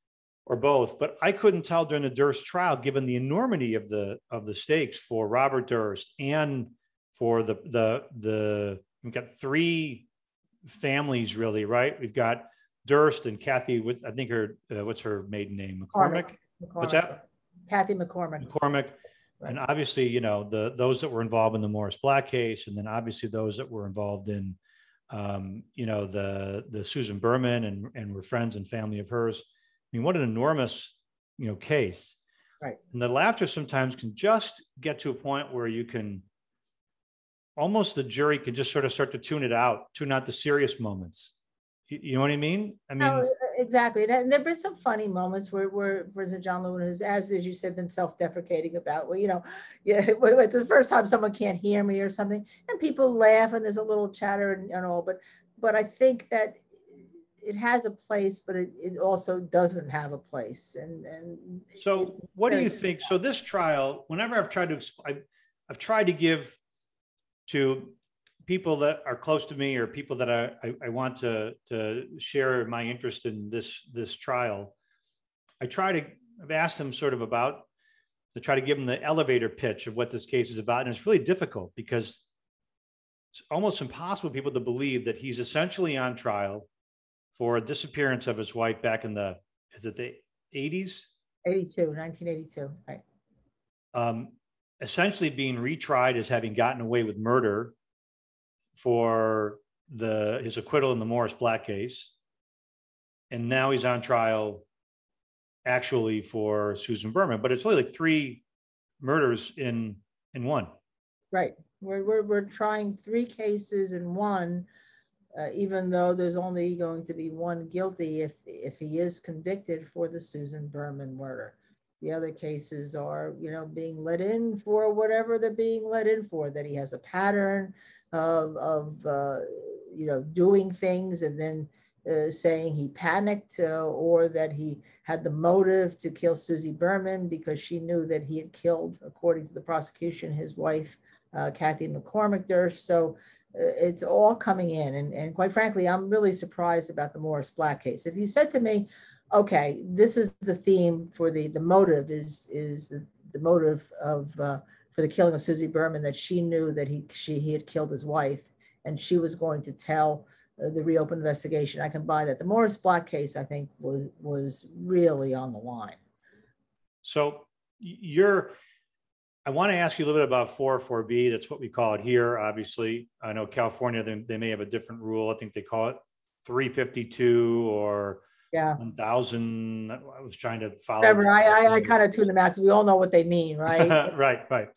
or both. But I couldn't tell during the Durst trial, given the enormity of the of the stakes for Robert Durst and for the the the we've got three families really, right? We've got Durst and Kathy. I think her uh, what's her maiden name? McCormick. McCormick. What's that? Kathy McCormick. McCormick. Right. And obviously, you know, the those that were involved in the Morris Black case, and then obviously those that were involved in, um, you know, the the Susan Berman and and were friends and family of hers. I mean, what an enormous, you know, case. Right. And the laughter sometimes can just get to a point where you can almost the jury can just sort of start to tune it out, tune out the serious moments. You, you know what I mean? I mean, no, exactly. And there have been some funny moments where, where President John Lewin has, as, as you said, been self-deprecating about, well, you know, yeah, it's the first time someone can't hear me or something, and people laugh and there's a little chatter and, and all, but, but I think that it has a place, but it, it also doesn't have a place. And, and so it, what do you think? So this trial, whenever I've tried to, I've, I've tried to give to people that are close to me or people that I, I, I want to, to share my interest in this, this trial, I try to, I've asked them sort of about, to try to give them the elevator pitch of what this case is about. And it's really difficult because it's almost impossible for people to believe that he's essentially on trial for a disappearance of his wife back in the, is it the eighties? eighty-two, nineteen eighty-two, right. Um, essentially being retried as having gotten away with murder for the his acquittal in the Morris Black case. And now he's on trial actually for Susan Berman, but it's only like three murders in, in one. Right. We're, we're, we're trying three cases in one, uh, even though there's only going to be one guilty if, if he is convicted for the Susan Berman murder. The other cases are, you know, being let in for whatever they're being let in for, that he has a pattern of, of uh, you know, doing things and then uh, saying he panicked, uh, or that he had the motive to kill Susie Berman because she knew that he had killed, according to the prosecution, his wife, uh, Kathy McCormick Durst. So uh, it's all coming in. And, and quite frankly, I'm really surprised about the Morris Black case. If you said to me, okay, this is the theme for the, the motive is, is the, the motive of, uh, for the killing of Susie Berman, that she knew that he, she, he had killed his wife and she was going to tell uh, the reopened investigation, I can buy that. The Morris Black case, I think, was, was really on the line. So you're, I want to ask you a little bit about four oh four B. That's what we call it here. Obviously, I know California, they, they may have a different rule. I think they call it three fifty-two or yeah, one thousand. I was trying to follow. Remember, I, I, I kind of tune them out because we all know what they mean, right? right, right.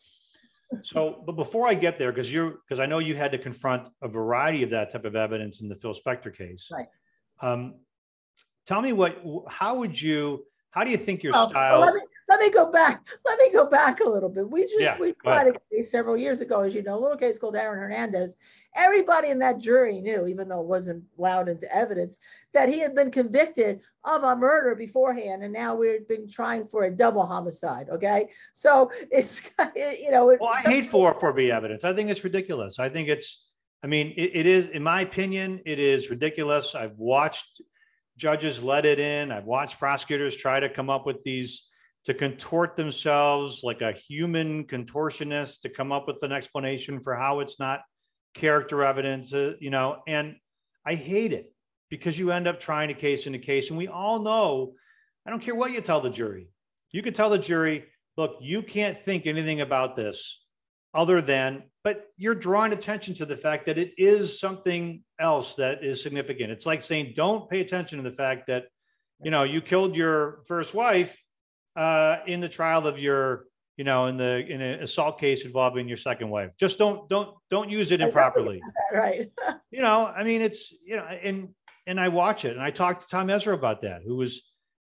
So, but before I get there, because you're, because I know you had to confront a variety of that type of evidence in the Phil Spector case. Right. Um, tell me what, how would you, how do you think your well, style? Well, let, me, let me go back. Let me go back a little bit. We just, Yeah, we tried a case several years ago, as you know, a little case called Aaron Hernandez. Everybody in that jury knew, even though it wasn't allowed into evidence, that he had been convicted of a murder beforehand, and now we've been trying for a double homicide. Okay, so it's, you know. Well, I hate four oh four B evidence. I think it's ridiculous. I think it's, I mean, it, it is, in my opinion, it is ridiculous. I've watched judges let it in. I've watched prosecutors try to come up with these, to contort themselves like a human contortionist, to come up with an explanation for how it's not character evidence, uh, you know, and I hate it because you end up trying a case in a case. And we all know, I don't care what you tell the jury. You could tell the jury, look, you can't think anything about this other than, but you're drawing attention to the fact that it is something else that is significant. It's like saying, don't pay attention to the fact that, you know, you killed your first wife uh, in the trial of your, you know, in the, in an assault case involving your second wife. Just don't, don't, don't use it improperly. Right. You know, I mean, it's, you know, and, and I watch it and I talked to Tom Ezra about that, who was,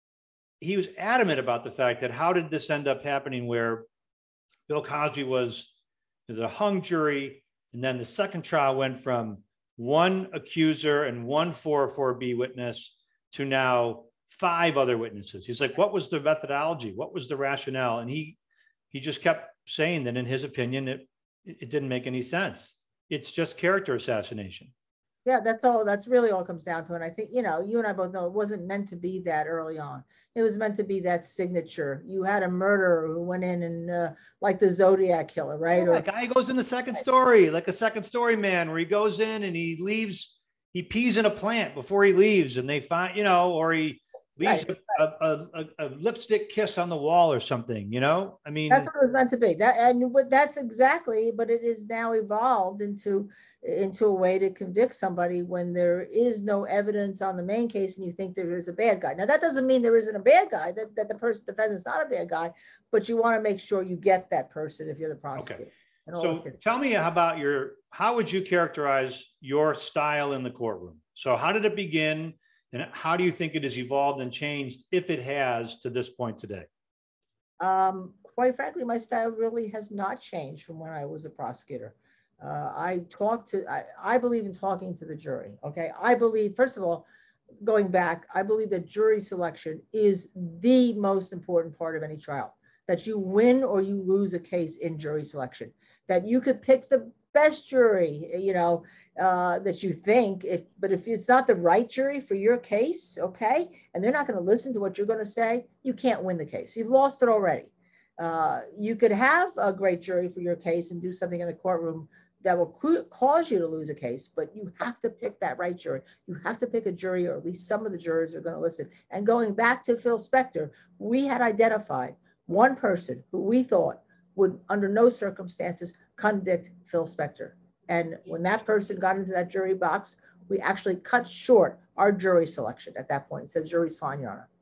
he was adamant about the fact that how did this end up happening where Bill Cosby was, was a hung jury. And then the second trial went from one accuser and one four oh four B witness to now five other witnesses. He's like, what was the methodology? What was the rationale? And he, he just kept saying that in his opinion, it, it didn't make any sense. It's just character assassination. Yeah, that's all. That's really all it comes down to. And I think, you know, you and I both know it wasn't meant to be that early on. It was meant to be that signature. You had a murderer who went in and, uh, like the Zodiac killer, right? Yeah, Or that guy goes in the second story, like a second story man, where he goes in and he leaves, he pees in a plant before he leaves, and they find, you know, or he leaves right. a, a, a, a lipstick kiss on the wall or something, you know? I mean, That's what it was meant to be. That and what that's exactly, but it is now evolved into into a way to convict somebody when there is no evidence on the main case and you think there is a bad guy. Now that doesn't mean there isn't a bad guy, that, that the person defendant's not a bad guy, but you want to make sure you get that person if you're the prosecutor. okay. And all So this good- tell me about your, how would you characterize your style in the courtroom? So how did it begin, and how do you think it has evolved and changed, if it has, to this point today? Um, quite frankly, my style really has not changed from when I was a prosecutor. Uh, I talk to, I, I believe in talking to the jury. Okay. I believe, first of all, going back, I believe that jury selection is the most important part of any trial, that you win or you lose a case in jury selection, that you could pick the best jury, you know, uh, that you think, if, but if it's not the right jury for your case, okay, and they're not going to listen to what you're going to say, you can't win the case. You've lost it already. Uh, you could have a great jury for your case and do something in the courtroom that will cause you to lose a case, but you have to pick that right jury. You have to pick a jury, or at least some of the jurors are going to listen. And going back to Phil Spector, we had identified one person who we thought would, under no circumstances, convict Phil Spector. And when that person got into that jury box, we actually cut short our jury selection at that point. It said, jury's fine, Your Honor.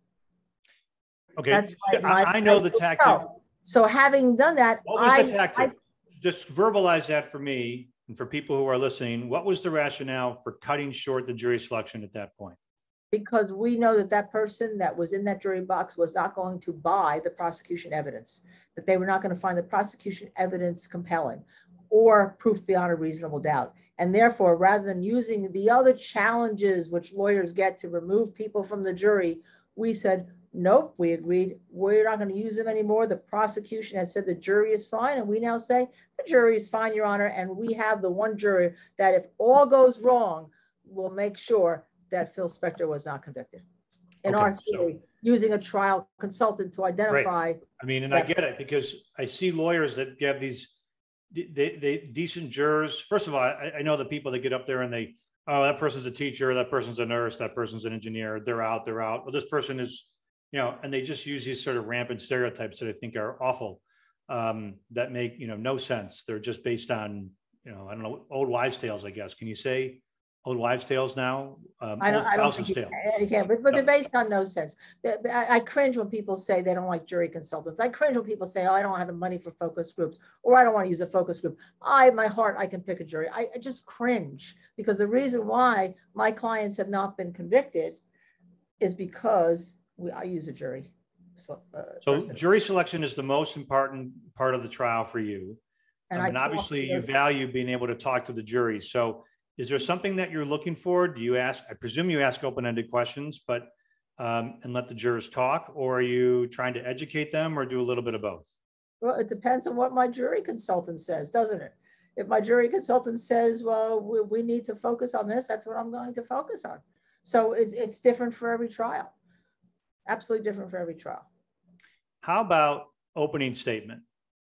Okay, That's my, my, I, I know the tactic. So, so having done that, What was I, the tactic? I, Just verbalize that for me and for people who are listening. What was the rationale for cutting short the jury selection at that point? Because we know that that person that was in that jury box was not going to buy the prosecution evidence, that they were not going to find the prosecution evidence compelling or proof beyond a reasonable doubt. And therefore, rather than using the other challenges which lawyers get to remove people from the jury, we said, nope, we agreed. We're not going to use them anymore. The prosecution had said the jury is fine. And we now say the jury is fine, Your Honor. And we have the one jury that if all goes wrong, will make sure that Phil Spector was not convicted. In Okay, our theory, so, using a trial consultant to identify. Right. I mean, and I get it, because I see lawyers that have these they, they decent jurors. First of all, I, I know the people that get up there and they, oh, that person's a teacher, that person's a nurse, that person's an engineer, they're out, they're out. Well, this person is, you know, and they just use these sort of rampant stereotypes that I think are awful, um, that make, you know, no sense. They're just based on, you know, I don't know, old wives' tales, I guess. Can you say old wives' tales now? Um, I don't, old I don't spouses' think you tale. can, you can, but, but No. they're based on no sense. I, I cringe when people say they don't like jury consultants. I cringe when people say, oh, I don't have the money for focus groups, or I don't want to use a focus group. I, my heart, I can pick a jury. I, I just cringe, because the reason why my clients have not been convicted is because we, I use a jury. So, uh, So person. jury selection is the most important part of the trial for you. And I I mean, talk obviously to you the- value being able to talk to the jury. So is there something that you're looking for? Do you ask, I presume you ask open-ended questions, but, um, and let the jurors talk, or are you trying to educate them, or do a little bit of both? Well, it depends on what my jury consultant says, doesn't it? If my jury consultant says, well, we, we need to focus on this, that's what I'm going to focus on. So it's, it's different for every trial. Absolutely different for every trial. How about opening statement?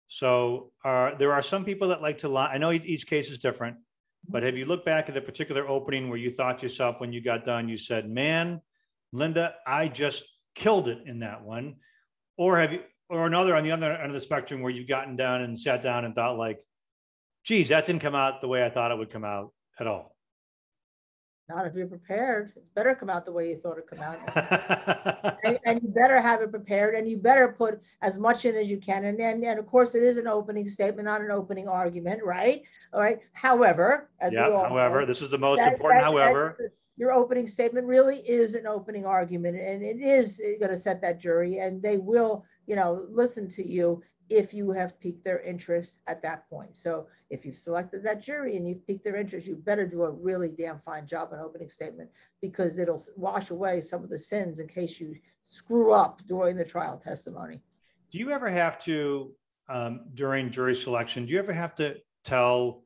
So uh, there are some people that like to lie. I know each case is different, but have you looked back at a particular opening where you thought to yourself when you got done, you said, man, Linda, I just killed it in that one? Or have you, or another on the other end of the spectrum where you've gotten down and sat down and thought like, geez, that didn't come out the way I thought it would come out at all? Not if you're prepared. It better come out the way you thought it come out. and, and you better have it prepared, and you better put as much in as you can. And then, and of course, it is an opening statement, not an opening argument, right? All right. However, as yeah, we all however, know, this is the most that, important, that, however. that, your opening statement really is an opening argument, and it is going to set that jury, and they will, you know, listen to you if you have piqued their interest at that point. So if you've selected that jury and you've piqued their interest, you better do a really damn fine job on opening statement, because it'll wash away some of the sins in case you screw up during the trial testimony. Do you ever have to, um, during jury selection, do you ever have to tell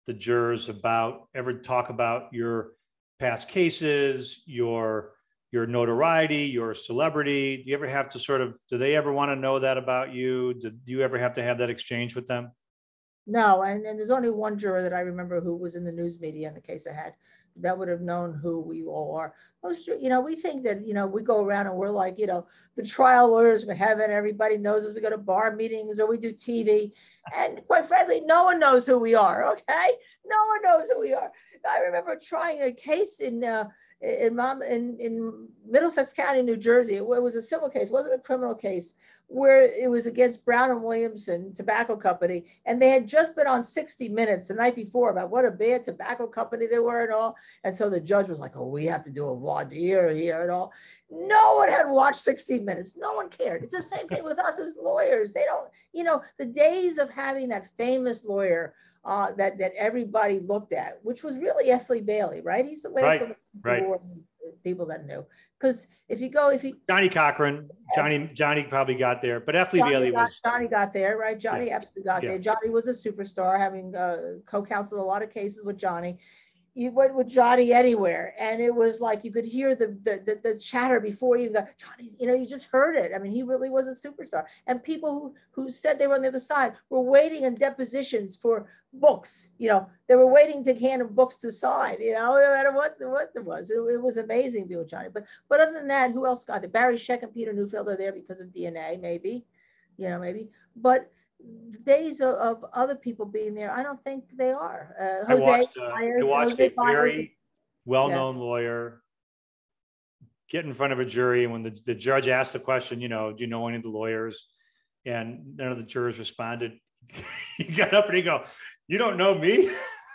the jurors about, ever talk about your past cases, your your notoriety, your celebrity? Do you ever have to sort of, do they ever want to know that about you? Do, do you ever have to have that exchange with them? No, and, and there's only one juror that I remember who was in the news media in the case I had that would have known who we all are. Most, you know, we think that, you know, we go around and we're like, you know, the trial lawyers of heaven, everybody knows us. We go to bar meetings or we do T V. And quite frankly, no one knows who we are, okay? No one knows who we are. I remember trying a case in, uh, in, Mom, in, in Middlesex County, New Jersey. It was a civil case, it wasn't a criminal case, where it was against Brown and Williamson Tobacco Company. And they had just been on sixty minutes the night before about what a bad tobacco company they were and all. And so the judge was like, oh, we have to do a voir dire here and all. No one had watched sixty minutes. No one cared. It's the same thing with us as lawyers. They don't, you know, the days of having that famous lawyer uh, that, that everybody looked at, which was really F. Lee Bailey, right? He's the last Right, one of the right. people, people that knew. Because if you go, if you, Johnny Cochran, Johnny, Yes. Johnny probably got there, but F. Lee Johnny Bailey got, was, Johnny got there, right? Johnny Yeah. absolutely got Yeah. there. Johnny was a superstar, having uh, co-counseled a lot of cases with Johnny. You went with Johnny anywhere, and it was like you could hear the the, the, the chatter before you got Johnny's. You know, you just heard it. I mean, he really was a superstar. And people who who said they were on the other side were waiting in depositions for books. You know, they were waiting to hand him books to sign. You know, no matter what what it was, it, it was amazing to be with Johnny. But but other than that, who else got there? Barry Scheck and Peter Neufeld are there because of D N A, maybe. You know, maybe. But the days of, of other people being there, I don't think they are. Uh, I Jose watched, uh, Myers, I watched Jose a Myers, very well-known lawyer get in front of a jury. And when the, the judge asked the question, you know, do you know any of the lawyers? And none of the jurors responded. He got up and he go, you don't know me?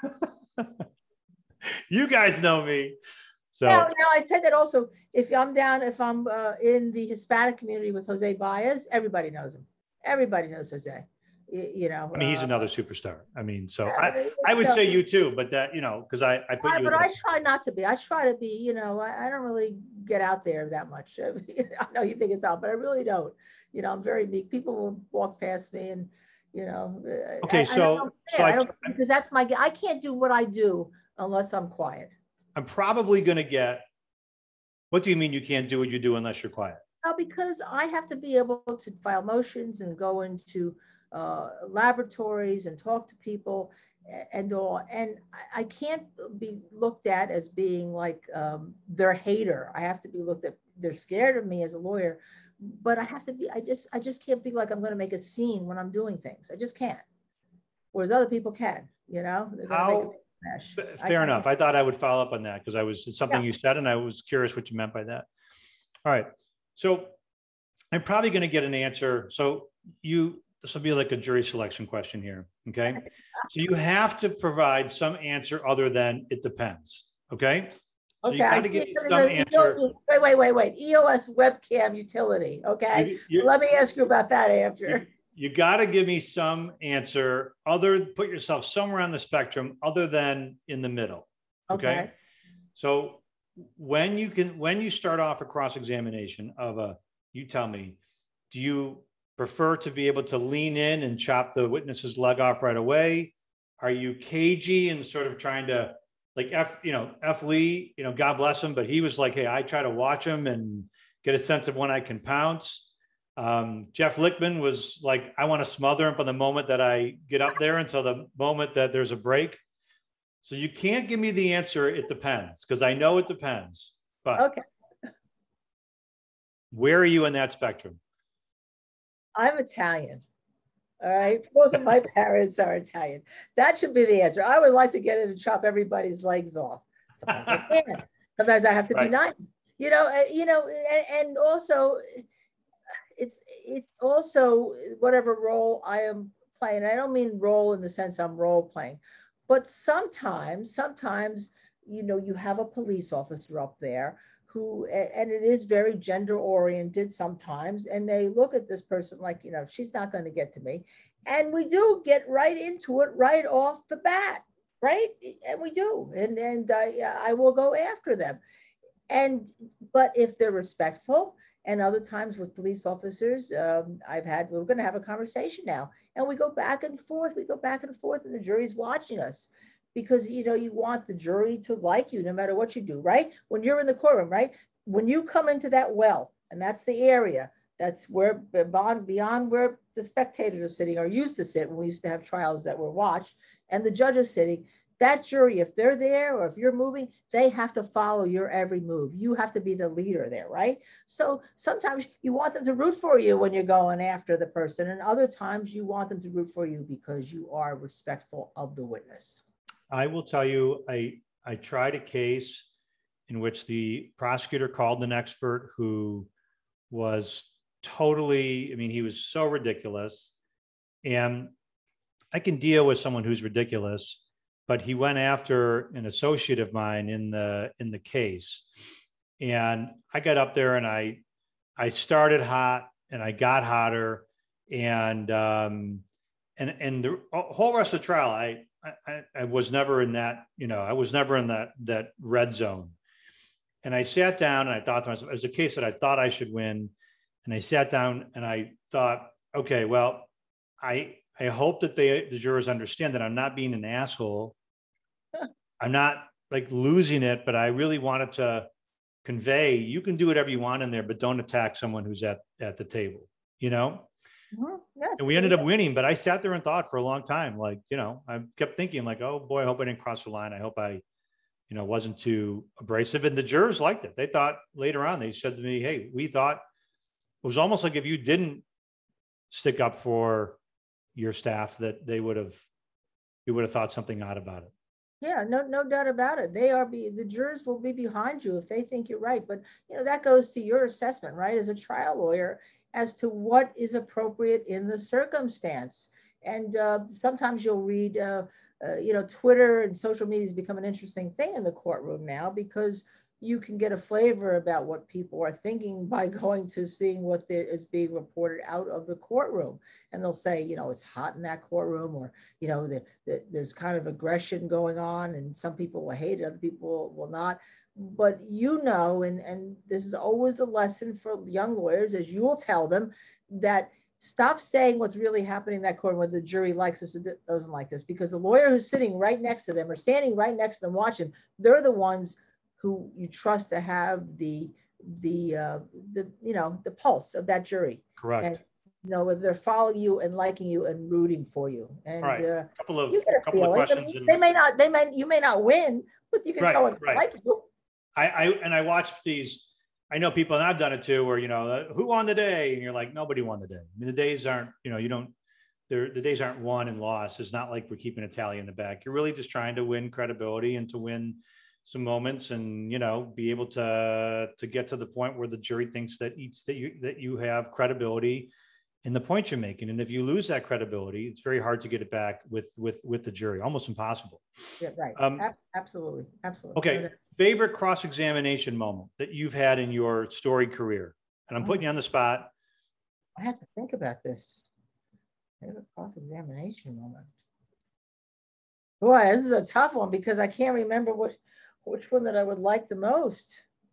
You guys know me. So Now, now I said that also, if I'm down, if I'm uh, in the Hispanic community with Jose Baez, everybody knows him. Everybody knows Jose. You, you know. I mean, he's uh, another superstar. I mean, so yeah, I, mean, I would so- say you too, but that, you know, because I, I put I- you but in I this- try not to be. I try to be, you know, I, I don't really get out there that much. I know you think it's out, but I really don't. You know, I'm very meek. People will walk past me and, you know. uh, Okay, I- I so- don't so care. I- I don't, because that's my, I can't do what I do unless I'm quiet. I'm probably going to get, what do you mean you can't do what you do unless you're quiet? Well, because I have to be able to file motions and go into uh, laboratories and talk to people a- and all. And I, I can't be looked at as being like um, their hater. I have to be looked at, they're scared of me as a lawyer, but I have to be, I just, I just can't be like, I'm going to make a scene when I'm doing things. I just can't. Whereas other people can, you know? They're gonna make a How- big smash. F- I- Fair I- enough. I thought I would follow up on that because I was, it's something Yeah. you said and I was curious what you meant by that. All right. So I'm probably going to get an answer. So you, this will be like a jury selection question here. Okay. So you have to provide some answer other than it depends. Okay. So you Okay, I got to give did- me no, some no, you answer. don't- Wait, wait, wait, wait. E O S webcam utility, okay? You- you- Let me ask you about that after. you, you got to give me some answer other, put yourself somewhere on the spectrum other than in the middle. Okay. Okay. So when you can, when you start off a cross-examination of a, you tell me, do you prefer to be able to lean in and chop the witness's leg off right away? Are you cagey and sort of trying to like F, you know, F Lee, you know, God bless him, but he was like, hey, I try to watch him and get a sense of when I can pounce. Um, Jeff Lichtman was like, I want to smother him from the moment that I get up there until the moment that there's a break. So you can't give me the answer, it depends, because I know it depends. But Okay. where are you in that spectrum? I'm Italian. All right. Both of my parents are Italian. That should be the answer. I would like to get in and chop everybody's legs off. Sometimes I can't. Sometimes I have to Right. be nice. You know, uh, you know, and, and also it's it's also whatever role I am playing. I don't mean role in the sense I'm role playing, but sometimes, sometimes, you know, you have a police officer up there who, and it is very gender oriented sometimes, and they look at this person like, you know, she's not going to get to me. And we do get right into it right off the bat, right? And we do. And, and I, I will go after them. And, but if they're respectful, and other times with police officers, um, I've had, we're going to have a conversation now, and we go back and forth, we go back and forth, and the jury's watching us. because, you know, you want the jury to like you no matter what you do, right? When you're in the courtroom, right? When you come into that well, and that's the area, that's where beyond, beyond where the spectators are sitting or used to sit when we used to have trials that were watched, and the judge is sitting, that jury, if they're there or if you're moving, they have to follow your every move. You have to be the leader there, right? So sometimes you want them to root for you when you're going after the person, and other times you want them to root for you because you are respectful of the witness. I will tell you, I, I tried a case in which the prosecutor called an expert who was totally, I mean, he was so ridiculous. And I can deal with someone who's ridiculous, but he went after an associate of mine in the in the case. And I got up there and I I started hot and I got hotter. And um, and and the whole rest of the trial, I, I I was never in that, you know, I was never in that that red zone. And I sat down and I thought to myself, it was a case that I thought I should win. And I sat down and I thought, okay, well, I I hope that they the jurors understand that I'm not being an asshole. I'm not like losing it, but I really wanted to convey, you can do whatever you want in there, but don't attack someone who's at, at the table, you know? Mm-hmm. Yes, and we ended up winning, but I sat there and thought for a long time, like, you know, I kept thinking like, oh boy, I hope I didn't cross the line. I hope I, you know, wasn't too abrasive. And the jurors liked it. They thought later on, they said to me, hey, we thought it was almost like if you didn't stick up for your staff, that they would have, you would have thought something odd about it. Yeah, no, no doubt about it. They are be the jurors will be behind you if they think you're right. But you know, that goes to your assessment, right, as a trial lawyer, as to what is appropriate in the circumstance. And uh, sometimes you'll read, uh, uh, you know, Twitter and social media has become an interesting thing in the courtroom now, because you can get a flavor about what people are thinking by going to seeing what is being reported out of the courtroom. And they'll say, you know, it's hot in that courtroom, or, you know, the, the, there's kind of aggression going on, and some people will hate it, other people will not. But you know, and, and this is always the lesson for young lawyers, as you will tell them, that stop saying what's really happening in that courtroom, whether the jury likes this or doesn't like this, because the lawyer who's sitting right next to them or standing right next to them watching, they're the ones who you trust to have the the uh, the you know the pulse of that jury. Correct. And you know, whether they're following you and liking you and rooting for you. And right. uh, a couple of you get a couple of questions. They, they may not. They may. You may not win, but you can right, tell it right. like you. I, I and I watched these. I know people, and I've done it too, where you know uh, who won the day, and you're like, nobody won the day. I mean, the days aren't. You know, you don't. The days aren't won and lost. It's not like we're keeping a tally in the back. You're really just trying to win credibility and to win some moments, and you know, be able to to get to the point where the jury thinks that each that you that you have credibility in the point you're making. And if you lose that credibility, it's very hard to get it back with with with the jury, almost impossible. Yeah, right. Um, absolutely, absolutely. Okay, favorite cross-examination moment that you've had in your storied career, and I'm putting you on the spot. I have to think about this. Favorite cross-examination moment. Boy, this is a tough one, because I can't remember what which one that I would like the most.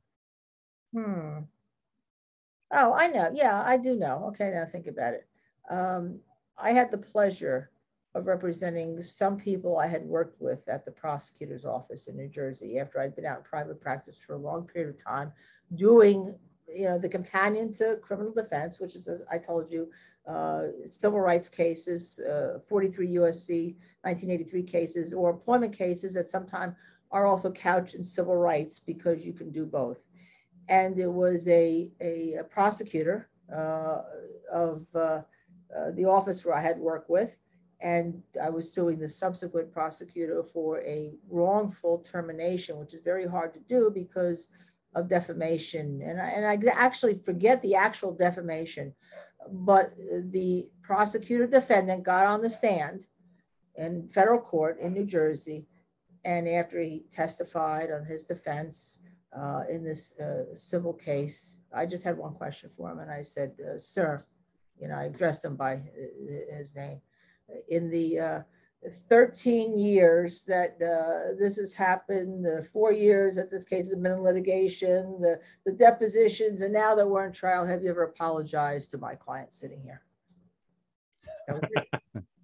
Hmm. Oh, I know. Yeah, I do know. Okay, now think about it. Um, I had the pleasure of representing some people I had worked with at the prosecutor's office in New Jersey after I'd been out in private practice for a long period of time, doing, you know, the companion to criminal defense, which is, as I told you, uh, civil rights cases, uh, forty-three U S C nineteen eighty-three cases, or employment cases that sometimes are also couched in civil rights, because you can do both. And it was a, a, a prosecutor uh, of uh, uh, the office where I had worked with, and I was suing the subsequent prosecutor for a wrongful termination, which is very hard to do because of defamation. And I, and I actually forget the actual defamation, but the prosecutor defendant got on the stand in federal court in New Jersey. And after he testified on his defense uh, in this uh, civil case, I just had one question for him. And I said, uh, sir, you know, I addressed him by his name. In the uh, thirteen years that uh, this has happened, the four years that this case has been in litigation, the, the depositions, and now that we're in trial, have you ever apologized to my client sitting here?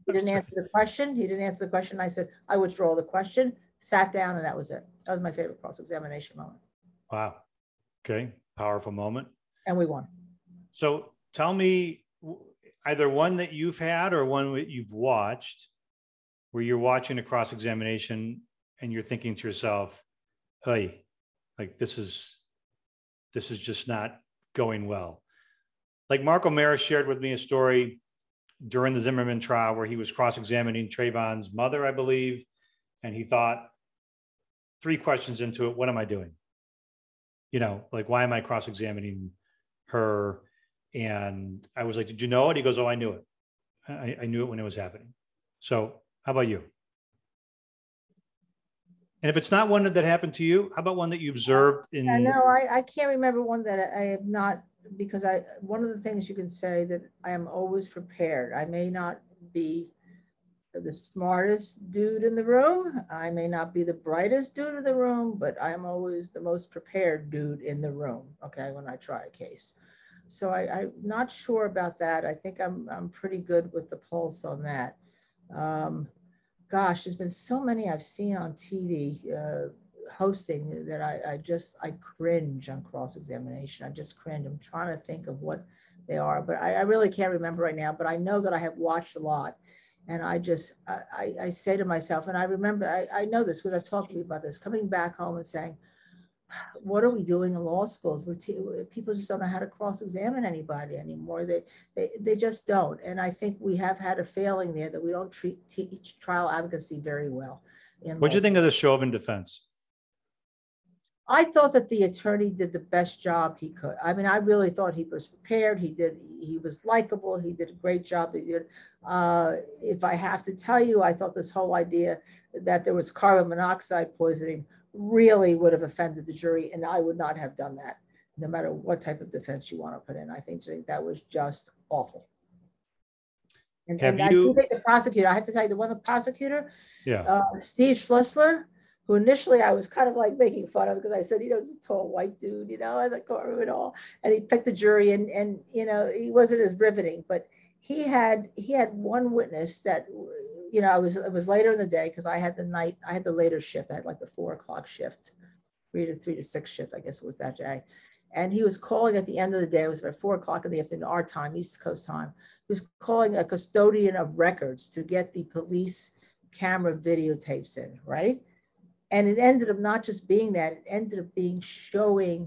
He didn't answer the question. He didn't answer the question. I said, I withdraw the question, sat down, and that was it. That was my favorite cross-examination moment. Wow. Okay. Powerful moment. And we won. So tell me either one that you've had or one that you've watched where you're watching a cross-examination and you're thinking to yourself, hey, like this is, this is just not going well. Like Mark O'Mara shared with me a story during the Zimmerman trial where he was cross-examining Trayvon's mother, I believe. And he thought three questions into it, what am I doing? You know, like, why am I cross-examining her? And I was like, did you know it? He goes, oh, I knew it. I, I knew it when it was happening. So how about you? And if it's not one that happened to you, how about one that you observed in? I know, I, I can't remember one that I have not, because I, one of the things you can say that I am always prepared. I may not be the smartest dude in the room. I may not be the brightest dude in the room, but I am always the most prepared dude in the room, okay, when I try a case. So I, I'm not sure about that. I think I'm, I'm pretty good with the pulse on that. Um, gosh, there's been so many I've seen on T V uh, hosting that I, I just, I cringe on cross-examination. I just cringe. I'm trying to think of what they are, but I, I really can't remember right now, but I know that I have watched a lot. And I just, I, I, I say to myself, and I remember, I, I know this because I've talked to you about this, coming back home and saying, what are we doing in law schools? We're t- people just don't know how to cross-examine anybody anymore. They, they, they just don't. And I think we have had a failing there that we don't treat, teach trial advocacy very well. What do you think of the Chauvin defense? I thought that the attorney did the best job he could. I mean, I really thought he was prepared. He did, he was likable. He did a great job. He did. Uh, if I have to tell you, I thought this whole idea that there was carbon monoxide poisoning really would have offended the jury, and I would not have done that, no matter what type of defense you want to put in. I think that was just awful. And, and you, I do think the prosecutor, I have to tell you, the one the prosecutor, yeah, uh, Steve Schlissler, who initially I was kind of like making fun of because I said, you know, he's a tall white dude, you know, in the courtroom and all. And he picked the jury, and, and, you know, he wasn't as riveting, but he had, he had one witness that, you know, I was, it was later in the day because I had the night, I had the later shift. I had like the four o'clock shift, three to three to six shift, I guess it was that day. And he was calling at the end of the day, it was about four o'clock in the afternoon, our time, East Coast time. He was calling a custodian of records to get the police camera videotapes in, right? And it ended up not just being that, it ended up being showing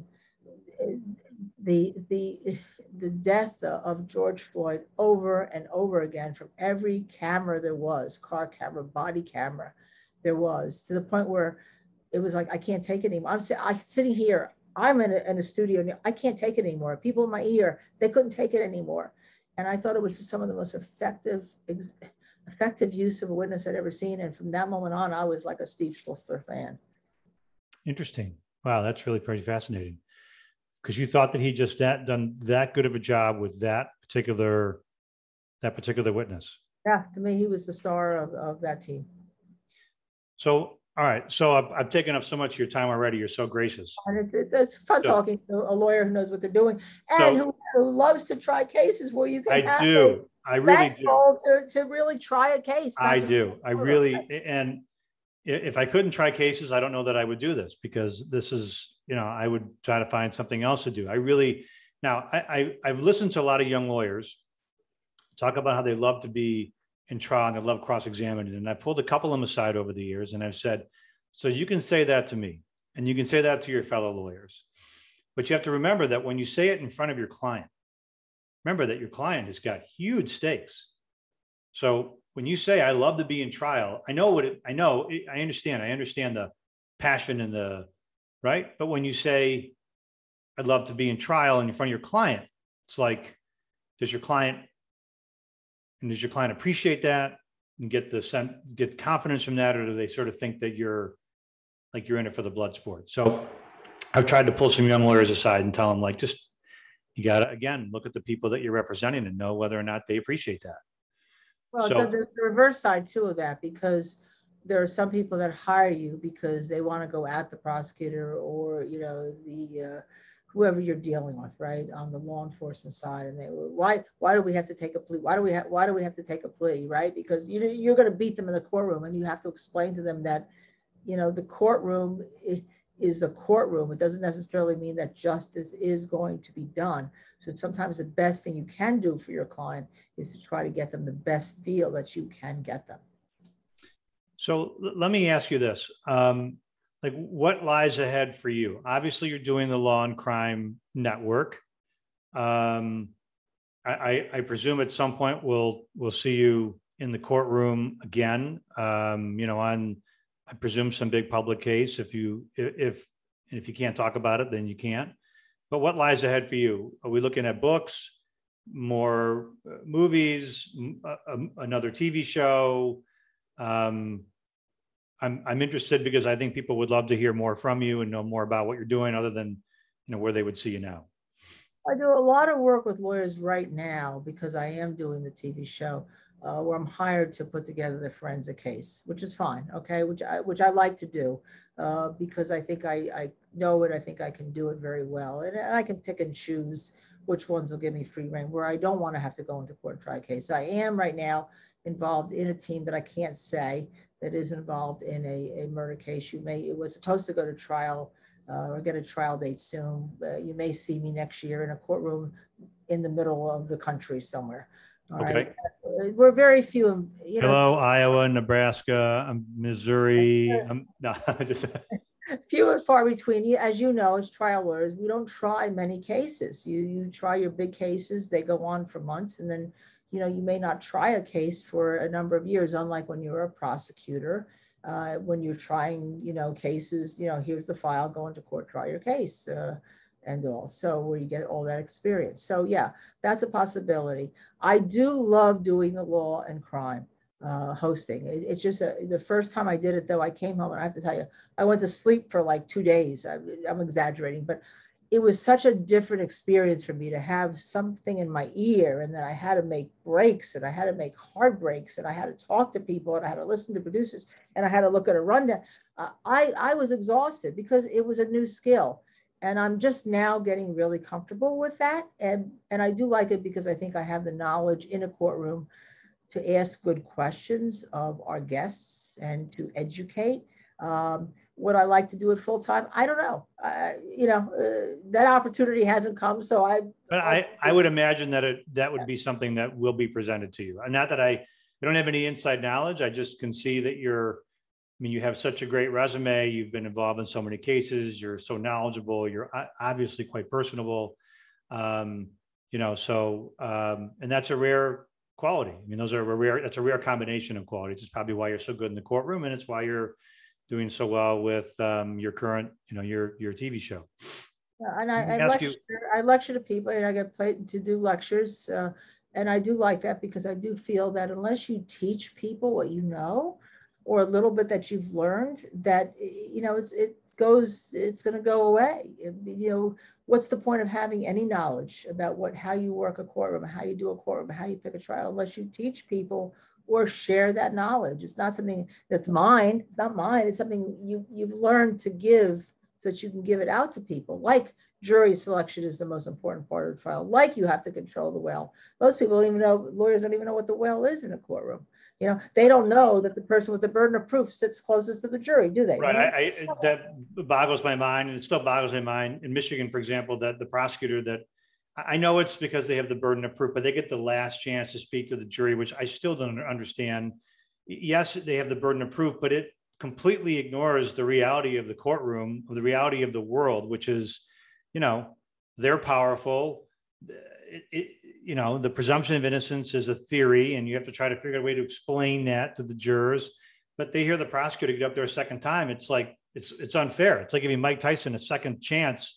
the, the, the death of George Floyd over and over again from every camera there was, car camera, body camera there was, to the point where it was like, I can't take it anymore. I'm, I'm sitting here, I'm in a, in a studio, I can't take it anymore. People in my ear, they couldn't take it anymore. And I thought it was some of the most effective, effective use of a witness I'd ever seen. And from that moment on, I was like a Steve Schlissler fan. Interesting. Wow, that's really pretty fascinating. Because you thought that he just that done that good of a job with that particular that particular witness. Yeah, to me, he was the star of, of that team. So, all right. So I've, I've taken up so much of your time already. You're so gracious. And it, it's fun so, talking to a lawyer who knows what they're doing and so, who, who loves to try cases where you can. I have do. I really do. To, to really try a case. I do. I really and. If I couldn't try cases, I don't know that I would do this, because this is, you know, I would try to find something else to do. I really, now I, I I've listened to a lot of young lawyers talk about how they love to be in trial and they love cross-examining. And I pulled a couple of them aside over the years and I've said, so you can say that to me and you can say that to your fellow lawyers, but you have to remember that when you say it in front of your client, remember that your client has got huge stakes. So when you say, I love to be in trial, I know what it, I know, it, I understand. I understand the passion and the, right? But when you say, I'd love to be in trial and in front of your client, it's like, does your client, and does your client appreciate that and get the, get confidence from that? Or do they sort of think that you're like, you're in it for the blood sport? So I've tried to pull some young lawyers aside and tell them, like, just, you got to, again, look at the people that you're representing and know whether or not they appreciate that. Well, so, the, the reverse side too of that, because there are some people that hire you because they want to go at the prosecutor or, you know, the uh, whoever you're dealing with, right, on the law enforcement side. And they, why, why do we have to take a plea? Why do we have, why do we have to take a plea, right? Because you know, you're going to beat them in the courtroom, and you have to explain to them that, you know, the courtroom is a courtroom. It doesn't necessarily mean that justice is going to be done. So sometimes the best thing you can do for your client is to try to get them the best deal that you can get them. So let me ask you this. Um, like, what lies ahead for you? Obviously, you're doing the Law and Crime Network. Um, I, I, I presume at some point we'll we'll see you in the courtroom again. Um, you know, on I presume some big public case. If you if if you can't talk about it, then you can't. But what lies ahead for you? Are we looking at books, more movies, a, a, another T V show? Um, I'm I'm interested because I think people would love to hear more from you and know more about what you're doing, other than, you know, where they would see you now. I do a lot of work with lawyers right now because I am doing the T V show uh, where I'm hired to put together the forensic case, which is fine, okay, which I which I like to do uh, because I think I, I know it, I think I can do it very well, and I can pick and choose which ones will give me free rein, where I don't want to have to go into court and try a case. I am right now involved in a team that I can't say that is involved in a, a murder case. You may, it was supposed to go to trial uh, or get a trial date soon. Uh, you may see me next year in a courtroom in the middle of the country somewhere. All Okay. right. Uh, we're very few. You know, Hello, Iowa, Nebraska, um, Missouri. Um, no, just few and far between. As you know, as trial lawyers, we don't try many cases. You you try your big cases, they go on for months, and then, you know, you may not try a case for a number of years, unlike when you're a prosecutor. Uh, when you're trying, you know, cases, you know, here's the file, go into court, try your case, uh, and all. So where you get all that experience. So yeah, that's a possibility. I do love doing the law and crime uh, hosting. It, it's just a, the first time I did it, though, I came home and I have to tell you, I went to sleep for like two days. I, I'm exaggerating, but it was such a different experience for me to have something in my ear, and then I had to make breaks, and I had to make hard breaks, and I had to talk to people, and I had to listen to producers, and I had to look at a rundown. Uh, I, I was exhausted because it was a new skill, and I'm just now getting really comfortable with that. And, and I do like it because I think I have the knowledge in a courtroom to ask good questions of our guests and to educate. Um, Would I like to do it full time? I don't know. Uh, you know, uh, that opportunity hasn't come, so I. But I, I would imagine that it, that would be something that will be presented to you. And not that I, I don't have any inside knowledge. I just can see that you're, I mean, you have such a great resume. You've been involved in so many cases. You're so knowledgeable. You're obviously quite personable. Um, you know, so, um, and that's a rare quality. I mean, those are a rare, that's a rare combination of qualities. It's probably why you're so good in the courtroom, and it's why you're doing so well with um, your current, you know, your your T V show. Yeah, and I, I lecture, I lecture to people, and I get paid to do lectures, uh, and I do like that because I do feel that unless you teach people what you know, or a little bit that you've learned, that, you know, it's it goes, it's going to go away. It, you know, what's the point of having any knowledge about what how you work a courtroom, how you do a courtroom, how you pick a trial, unless you teach people or share that knowledge? It's not something that's mine. It's not mine. It's something you, you've learned to give so that you can give it out to people. Like jury selection is the most important part of the trial. Like you have to control the well. Most people don't even know, lawyers don't even know what the well is in a courtroom. You know, they don't know that the person with the burden of proof sits closest to the jury, do they? Right. I, I, that boggles my mind, and it still boggles my mind. In Michigan, for example, that the prosecutor that, I know it's because they have the burden of proof, but they get the last chance to speak to the jury, which I still don't understand. Yes, they have the burden of proof, but it completely ignores the reality of the courtroom, of the reality of the world, which is, you know, they're powerful. It, it, you know, the presumption of innocence is a theory, and you have to try to figure out a way to explain that to the jurors. But they hear the prosecutor get up there a second time. It's like, it's it's unfair. It's like giving Mike Tyson a second chance.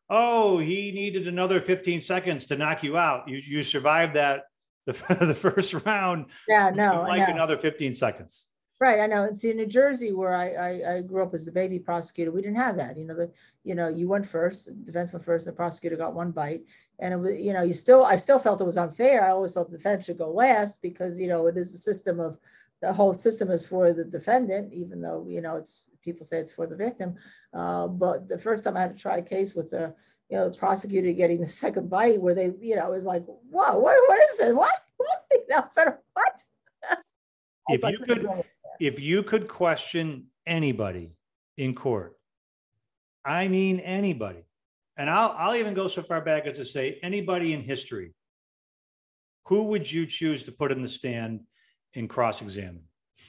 Oh, he needed another fifteen seconds to knock you out. You you survived that the, the first round. Yeah, no, like no. another fifteen seconds. Right, I know. And see, in New Jersey, where I, I I grew up as a baby prosecutor, we didn't have that. You know, the you know you went first, defense went first, the prosecutor got one bite, and it was, you know, you still I still felt it was unfair. I always thought the defense should go last because, you know, it is a system of, the whole system is for the defendant, even though, you know, it's, people say it's for the victim. Uh, but the first time I had to try a case with the you know, the prosecutor getting the second bite where they, you know, is like, whoa, what, what is this? What? What? You know, federal, what? If you could, if you could question anybody in court, I mean anybody, and I'll I'll even go so far back as to say anybody in history, who would you choose to put in the stand and cross-examine?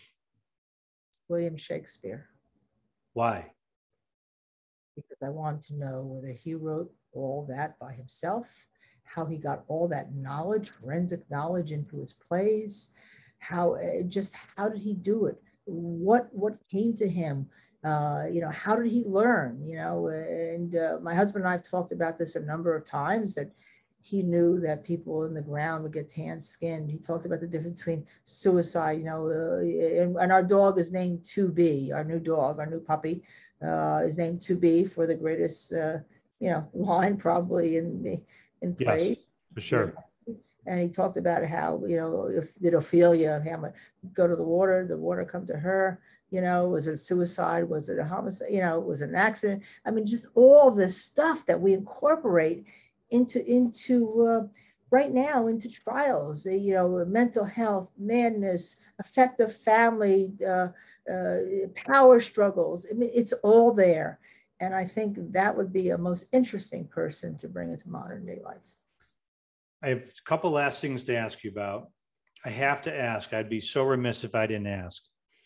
William Shakespeare. Why? Because I wanted to know whether he wrote all that by himself, how he got all that knowledge, forensic knowledge into his plays, how uh, just how did he do it? What what came to him? Uh, you know, how did he learn? You know, and uh, my husband and I have talked about this a number of times, that he knew that people in the ground would get tan skinned. He talked about the difference between suicide, you know, uh, and, and our dog is named two B, our new dog, our new puppy uh, is named two B for the greatest, uh, you know, line probably in the in play. Yes, for sure. And he talked about how, you know, if did Ophelia Hamlet go to the water, the water come to her, you know, was it suicide? Was it a homicide? You know, was it an accident? I mean, just all this stuff that we incorporate into, into uh, right now into trials, uh, you know, mental health, madness, effective family, uh, uh, power struggles. I mean, it's all there. And I think that would be a most interesting person to bring into modern day life. I have a couple last things to ask you about. I have to ask, I'd be so remiss if I didn't ask.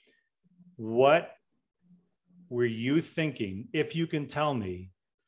What were you thinking, if you can tell me,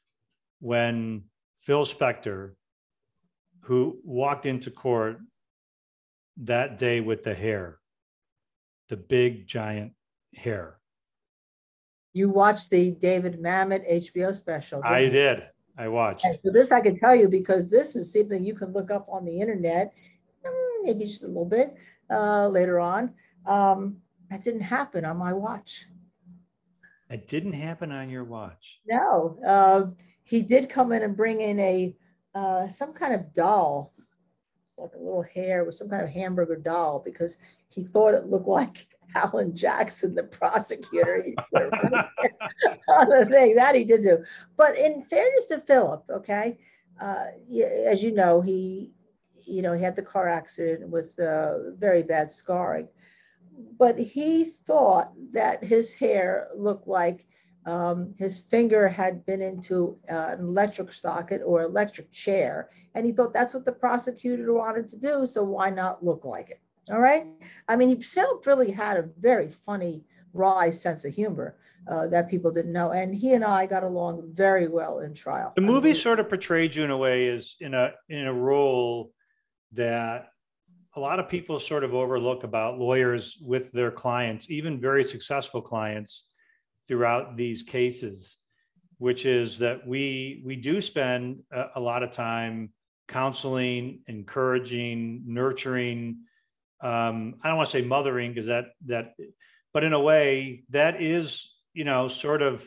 when Phil Spector, who walked into court that day with the hair, the big giant hair? You watched the David Mamet H B O special. I you? did. I watched. And so this I can tell you because this is something you can look up on the internet, maybe just a little bit uh, later on. Um, that didn't happen on my watch. It didn't happen on your watch. No, uh, he did come in and bring in a uh, some kind of doll, it's like a little hair with some kind of hamburger doll, because he thought it looked like Alan Jackson, the prosecutor. On the thing that he did do. But in fairness to Philip, okay, uh, as you know, he, you know, he had the car accident with uh, very bad scarring. But he thought that his hair looked like um, his finger had been into uh, an electric socket or electric chair. And he thought that's what the prosecutor wanted to do. So why not look like it? All right. I mean, Philip really had a very funny, wry sense of humor uh, that people didn't know. And he and I got along very well in trial. The movie I mean, sort of portrayed you in a way as in a, in a role that a lot of people sort of overlook about lawyers with their clients, even very successful clients throughout these cases, which is that we, we do spend a, a lot of time counseling, encouraging, nurturing. Um, I don't want to say mothering because that, that, but in a way that is, you know, sort of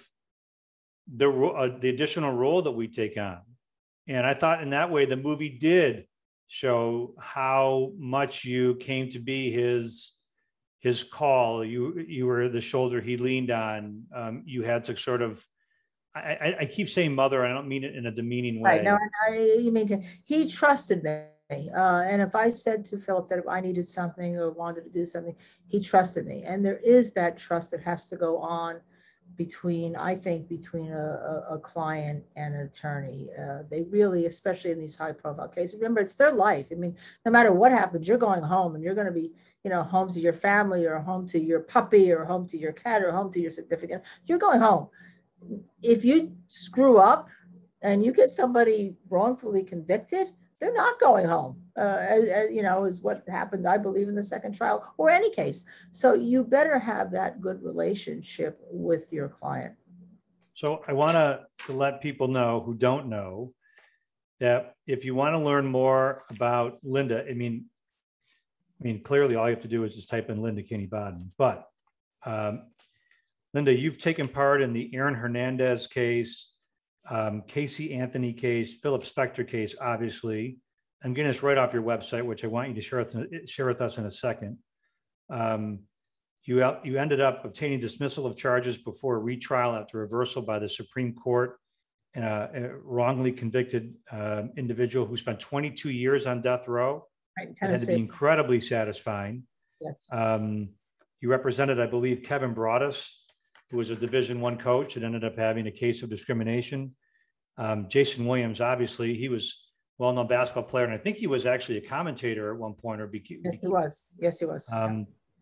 the, uh, the additional role that we take on. And I thought in that way, the movie did show how much you came to be his, his call. You, you were the shoulder he leaned on. Um, you had to sort of, I, I, I keep saying mother, I don't mean it in a demeaning way. Right, no, I, you mean to, he trusted me. Uh, and if I said to Philip that if I needed something or wanted to do something, he trusted me. And there is that trust that has to go on between, I think, between a, a, a client and an attorney. Uh, they really, especially in these high profile cases, remember, it's their life. I mean, no matter what happens, you're going home and you're going to be, you know, home to your family or home to your puppy or home to your cat or home to your significant, you're going home. If you screw up and you get somebody wrongfully convicted, they're not going home, uh, as, as, you know, is what happened, I believe, in the second trial or any case. So you better have that good relationship with your client. So I want to to let people know who don't know that if you want to learn more about Linda, I mean, I mean, clearly all you have to do is just type in Linda Kinney Bodden. But um, Linda, you've taken part in the Aaron Hernandez case, Um, Casey Anthony case, Philip Spector case, obviously. I'm getting this right off your website, which I want you to share with, share with us in a second. Um, you, you ended up obtaining dismissal of charges before retrial after reversal by the Supreme Court a, a wrongly convicted uh, individual who spent twenty-two years on death row. Right, It had to be incredibly satisfying. Yes. Um, you represented, I believe, Kevin Broadus, who was a Division One coach and ended up having a case of discrimination. Um, Jason Williams, obviously, he was a well-known basketball player, and I think he was actually a commentator at one point. Or beca- Yes, he was. Yes, he was. Um,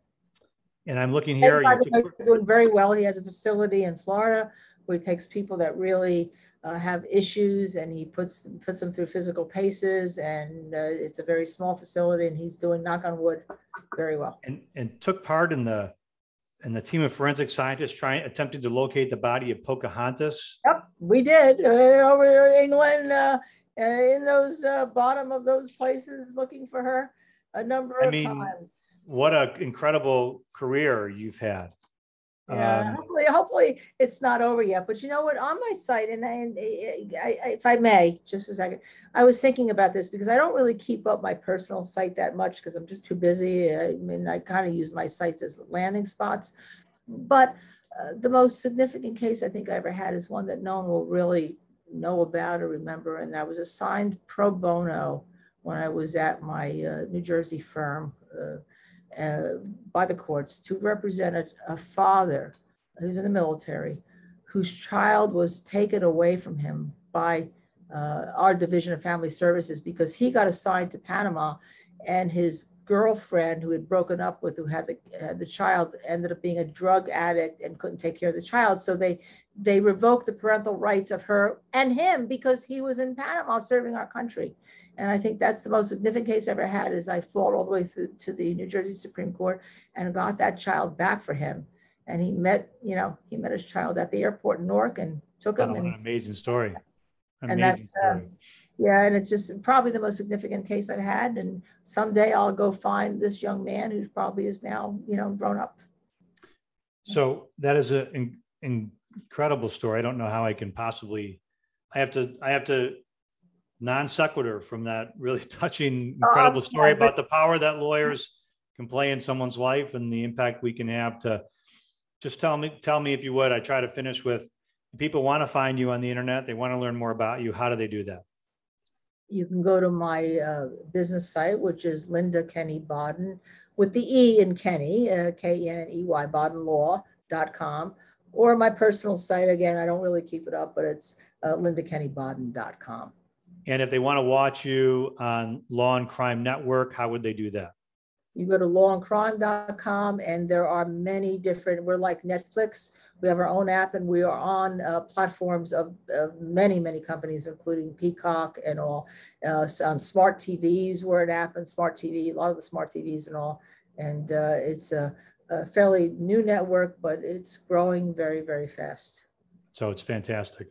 and I'm looking And here. by You the way, took, he's doing very well. He has a facility in Florida where he takes people that really uh, have issues, and he puts puts them through physical paces. And uh, it's a very small facility, and he's doing, knock on wood, very well. and, and took part in the in the team of forensic scientists trying attempting to locate the body of Pocahontas. Yep, we did uh, over in England, uh, uh, in those uh, bottom of those places, looking for her a number I of mean, times. What an incredible career you've had. Yeah, Um, hopefully, hopefully it's not over yet. But you know what? On my site, and, I, and I, I, if I may, just a second, I was thinking about this because I don't really keep up my personal site that much because I'm just too busy. I mean, I kind of use my sites as landing spots. But uh, the most significant case I think I ever had is one that no one will really know about or remember, and I was assigned pro bono when I was at my uh, New Jersey firm. Uh, Uh, by the courts to represent a, a father who's in the military, whose child was taken away from him by uh, our Division of Family Services because he got assigned to Panama, and his girlfriend, who had broken up with, who had the, had the child, ended up being a drug addict and couldn't take care of the child. So they they revoked the parental rights of her and him because he was in Panama serving our country. And I think that's the most significant case I ever had, is I fought all the way through to the New Jersey Supreme Court and got that child back for him. And he met, you know, he met his child at the airport in Newark and took him. what And, an amazing story. An and amazing that's, uh, story. yeah, and it's just probably the most significant case I've had. And someday I'll go find this young man who probably is now, you know, grown up. So that is an incredible story. I don't know how I can possibly, I have to, I have to non sequitur from that really touching, incredible Oh, story about the power that lawyers can play in someone's life and the impact we can have. To just tell me, tell me if you would, I try to finish with, if people want to find you on the internet, they want to learn more about you, how do they do that? You can go to my uh, business site, which is Linda Kenny Baden, with the E in Kenny, uh, K E N N E Y, baden law dot com, or my personal site. Again, I don't really keep it up, but it's uh, linda kenny baden dot com. And if they want to watch you on Law and Crime Network, how would they do that? You go to law and crime dot com, and there are many different, we're like Netflix. We have our own app, and we are on uh, platforms of, of many, many companies, including Peacock and all. Uh, some smart T Vs, we're an app and smart T V, a lot of the smart T Vs and all. And uh, it's a, a fairly new network, but it's growing very, very fast. So it's fantastic.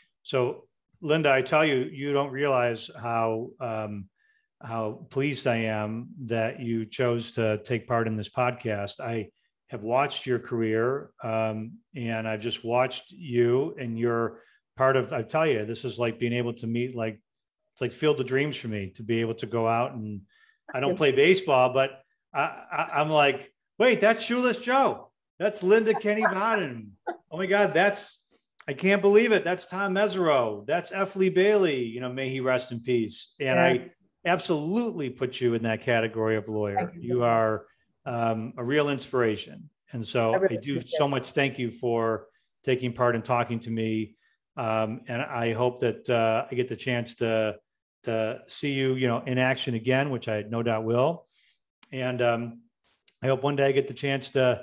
So Linda, I tell you, you don't realize how um, how pleased I am that you chose to take part in this podcast. I have watched your career, um, and I've just watched you, and you're part of. I tell you, this is like being able to meet, like it's like Field of Dreams for me to be able to go out, and I don't play baseball, but I, I, I'm like, wait, that's Shoeless Joe. That's Linda Kenny Baden. Oh my God, that's. I can't believe it. That's Tom Mesereau. That's F. Lee Bailey. You know, may he rest in peace. And Yeah. I absolutely put you in that category of lawyer. You. you are um, a real inspiration. And so I, really I do so much thank you for taking part and talking to me. Um, and I hope that uh, I get the chance to, to see you, you know, in action again, which I no doubt will. And um, I hope one day I get the chance to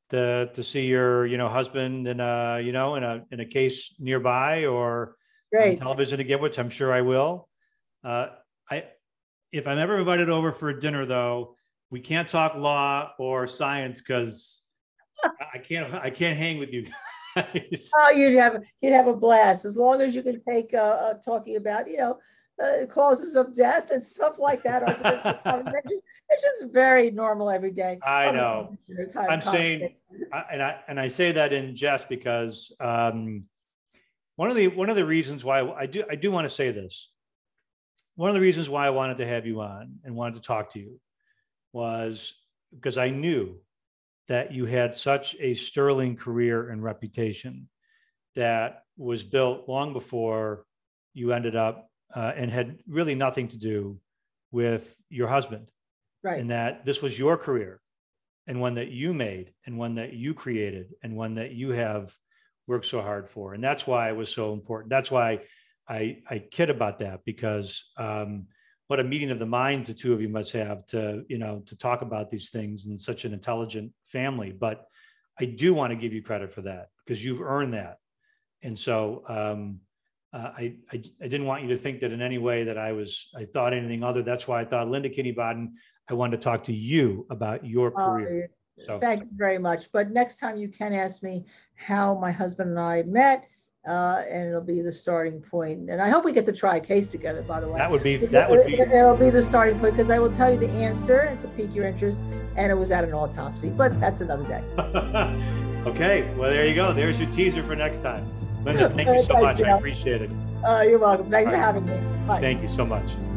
to to see your, you know, husband in a, you know, in a in a case nearby or Great. on television again, which I'm sure I will. Uh, I if I'm ever invited over for dinner, though, we can't talk law or science because I can't I can't hang with you guys. Oh, you'd have you'd have a blast as long as you can take uh, uh talking about, you know, uh, causes of death and stuff like that. It's just very normal every day. I know. I'm saying, I, and I and I say that in jest because um, one of the one of the reasons why I do I do want to say this. One of the reasons why I wanted to have you on and wanted to talk to you was because I knew that you had such a sterling career and reputation, that was built long before you ended up uh, and had really nothing to do with your husband. Right. And that this was your career, and one that you made, and one that you created, and one that you have worked so hard for. And that's why it was so important. That's why I, I kid about that, because um, what a meeting of the minds the two of you must have to, you know, to talk about these things in such an intelligent family. But I do want to give you credit for that, because you've earned that. And so um, uh, I, I I didn't want you to think that in any way that I was, I thought anything other. That's why I thought, Linda Kinney-Bodden, I wanted to talk to you about your career. Uh, so thank you very much. But next time you can ask me how my husband and I met, uh, and it'll be the starting point. And I hope we get to try a case together, by the way. that would be, that would be. It, it'll be the starting point, because I will tell you the answer to pique your interest, and it was at an autopsy, but that's another day. Okay, well, there you go. There's your teaser for next time. Linda, thank you so much. I appreciate it. Uh, you're welcome. Thanks All for right. having me. Bye. Thank you so much.